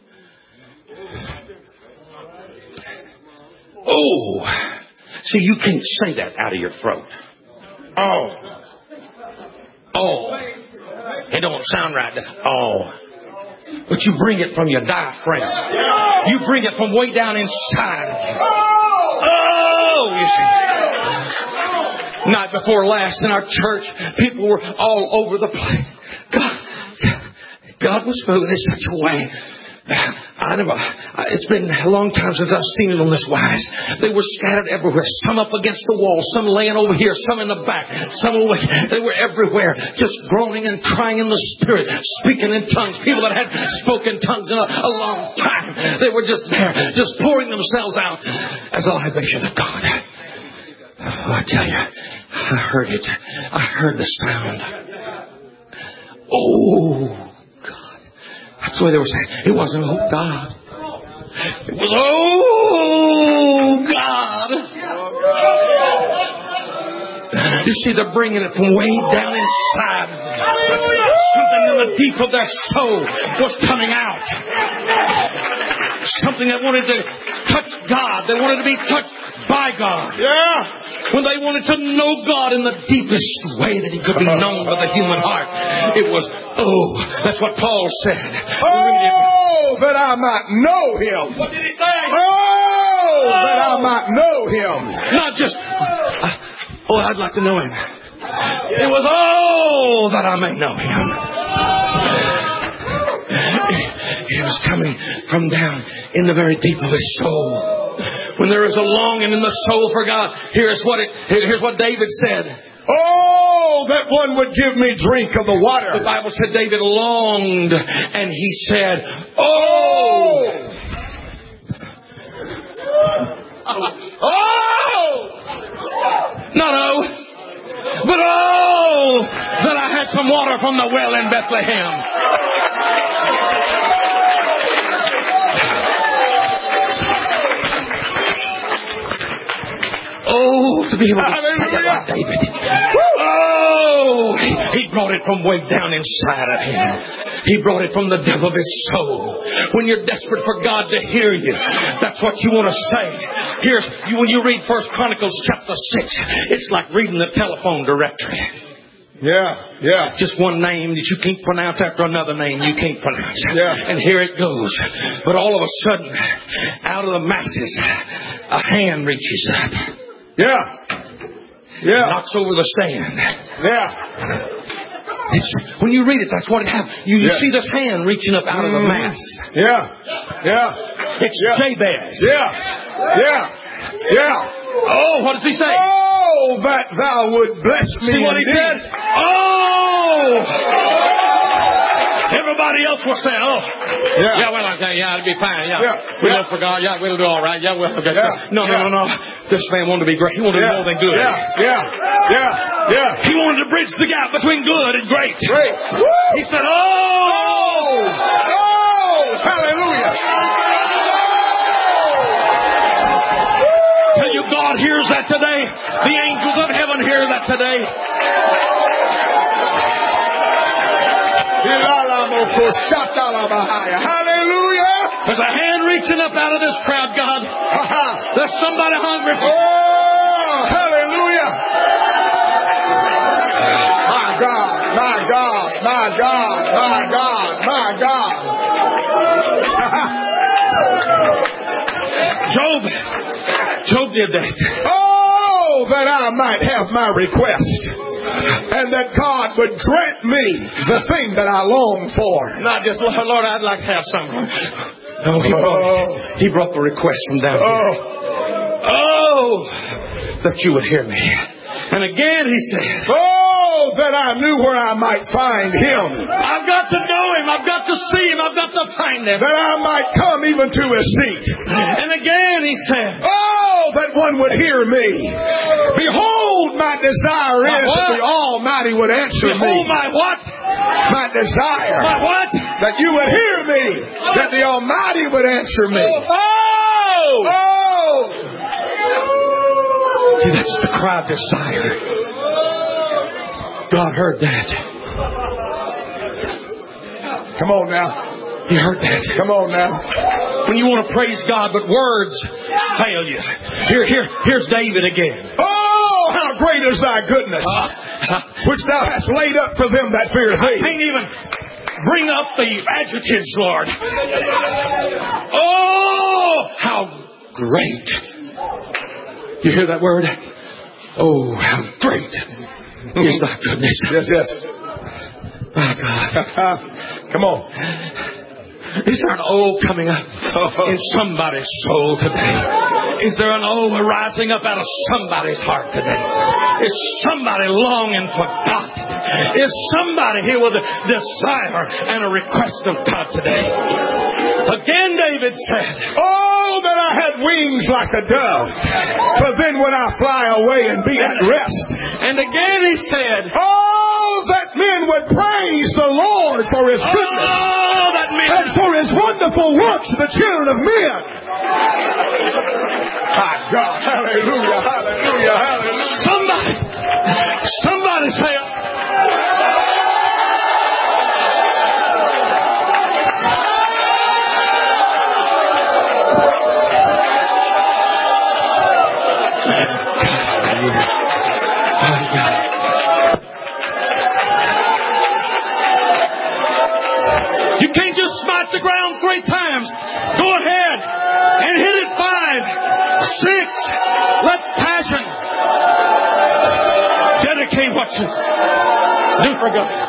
Oh. See, you can't say that out of your throat. Oh. Oh. It don't sound right. Oh. But you bring it from your diaphragm. You bring it from way down inside of you. Oh, you see. Night before last in our church, people were all over the place. God, God was moving in such a way. I never, it's been a long time since I've seen it on this wise. They were scattered everywhere. Some up against the wall. Some laying over here. Some in the back. Some away. They were everywhere. Just groaning and crying in the Spirit. Speaking in tongues. People that had spoken tongues in a, a long time. They were just there. Just pouring themselves out as a libation of God. Oh, I tell you. I heard it. I heard the sound. Oh. That's the way they were saying. It wasn't, "Oh, God." It was, "Oh, God." You see, they're bringing it from way down inside. Something in the deep of their soul was coming out. Something that wanted to touch God. They wanted to be touched by God. Yeah. When they wanted to know God in the deepest way that He could be known by the human heart. It was, oh, that's what Paul said. Oh, that I might know Him. What did he say? Oh, that I might know Him. Not just, uh, oh, I'd like to know Him. It was, oh, that I may know Him. It was coming from down in the very deep of his soul. When there is a longing in the soul for God, here's what it, here's what David said. Oh, that one would give me drink of the water. The Bible said David longed and he said, oh! Oh! Not oh, but oh, that I had some water from the well in Bethlehem. Oh, to be able to say it like David. Oh, he brought it from way down inside of him. He brought it from the depth of his soul. When you're desperate for God to hear you, that's what you want to say. Here's when you read First Chronicles chapter six, it's like reading the telephone directory. Yeah, yeah. Just one name that you can't pronounce after another name you can't pronounce. Yeah. And here it goes. But all of a sudden, out of the masses, a hand reaches up. Yeah. Yeah. Knocks over the stand. Yeah. It's, when you read it, that's what it happens. You, you yeah. see this hand reaching up out of the mass. Yeah. Yeah. It's yeah. Jabez. Yeah. Yeah. Yeah. Oh, what does he say? Oh, that thou would bless me. See what he indeed. said? Oh! Everybody else will say, oh. Yeah. Yeah, well, okay, yeah, it'll be fine. Yeah. yeah. We yeah. live for God. Yeah, we'll do all right. Yeah, we'll okay. Yeah. No, no, yeah. no, no. This man wanted to be great. He wanted yeah. to be more than good. Yeah. Yeah. Yeah. Yeah. He wanted to bridge the gap between good and great. Great. Woo! He said, oh! Oh! Hallelujah. Tell you God hears that today. The angels of heaven hear that today. Hallelujah. There's a hand reaching up out of this crowd, God. There's somebody hungry. Oh, hallelujah. My God, my God, my God, my God, my God. Job. Job did that. Oh, that I might have my request. And that God would grant me the thing that I long for. Not just, Lord, Lord I'd like to have something. No, he brought, oh. he brought the request from down oh. here. Oh, that you would hear me. And again he said, oh, that I knew where I might find him. I've got to know him. I've got to see him. I've got to find him. That I might come even to his seat. And again he said, oh, that one would hear me. Behold, my desire my is what? that the Almighty would answer Behold, me. my what? My desire. My what? That you would hear me. Oh. That the Almighty would answer me. Oh! Oh! See, that's the cry of desire. God heard that. Come on now. He heard that. Come on now. When you want to praise God, but words fail you. Here, here, here's David again. Oh, how great is thy goodness, which thou hast laid up for them that fear thee. I can't even bring up the adjectives, Lord. Oh, how great. You hear that word? Oh, how great is thy goodness. Yes, yes. My God. Come on. Is there an oh coming up in somebody's soul today? Is there an oh rising up out of somebody's heart today? Is somebody longing for God? Is somebody here with a desire and a request of God today? Again, David said, oh, that I had wings like a dove, for then when I fly away and be at rest. And again he said, oh, that men would praise the Lord for his goodness. Oh, that men. And for his wonderful works to the children of men. My God, hallelujah, hallelujah, hallelujah. Somebody, somebody say, you can't just smite the ground three times. Go ahead and hit it five, six. Let passion dedicate what you do for God.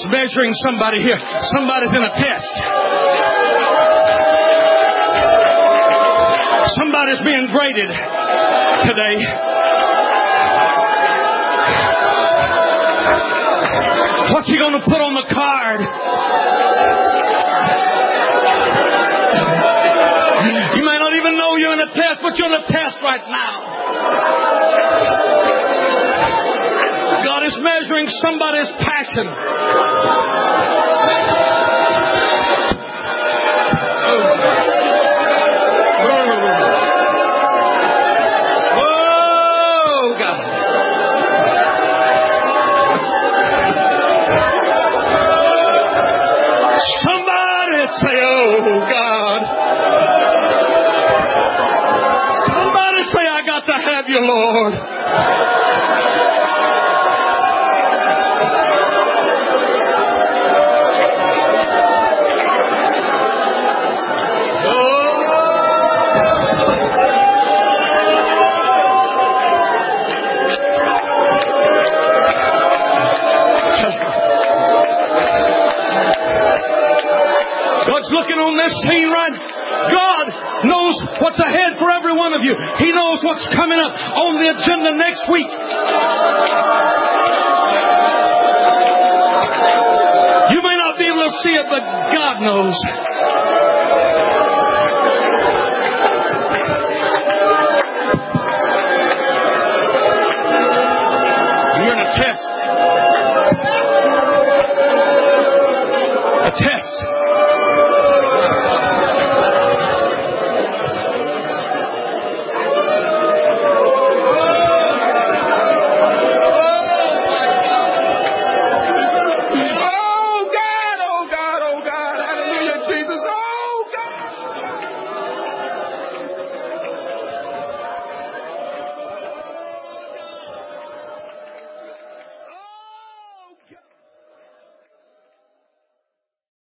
measuring somebody here. Somebody's in a test. Somebody's being graded today. What's he going to put on the card? You may not even know you're in a test, but you're in a test right now. God is measuring somebody's passion. Oh, God. Somebody say, oh, God. Somebody say, I got to have you, Lord. Looking on this scene right, God knows what's ahead for every one of you. He knows what's coming up on the agenda next week. You may not be able to see it, but God knows.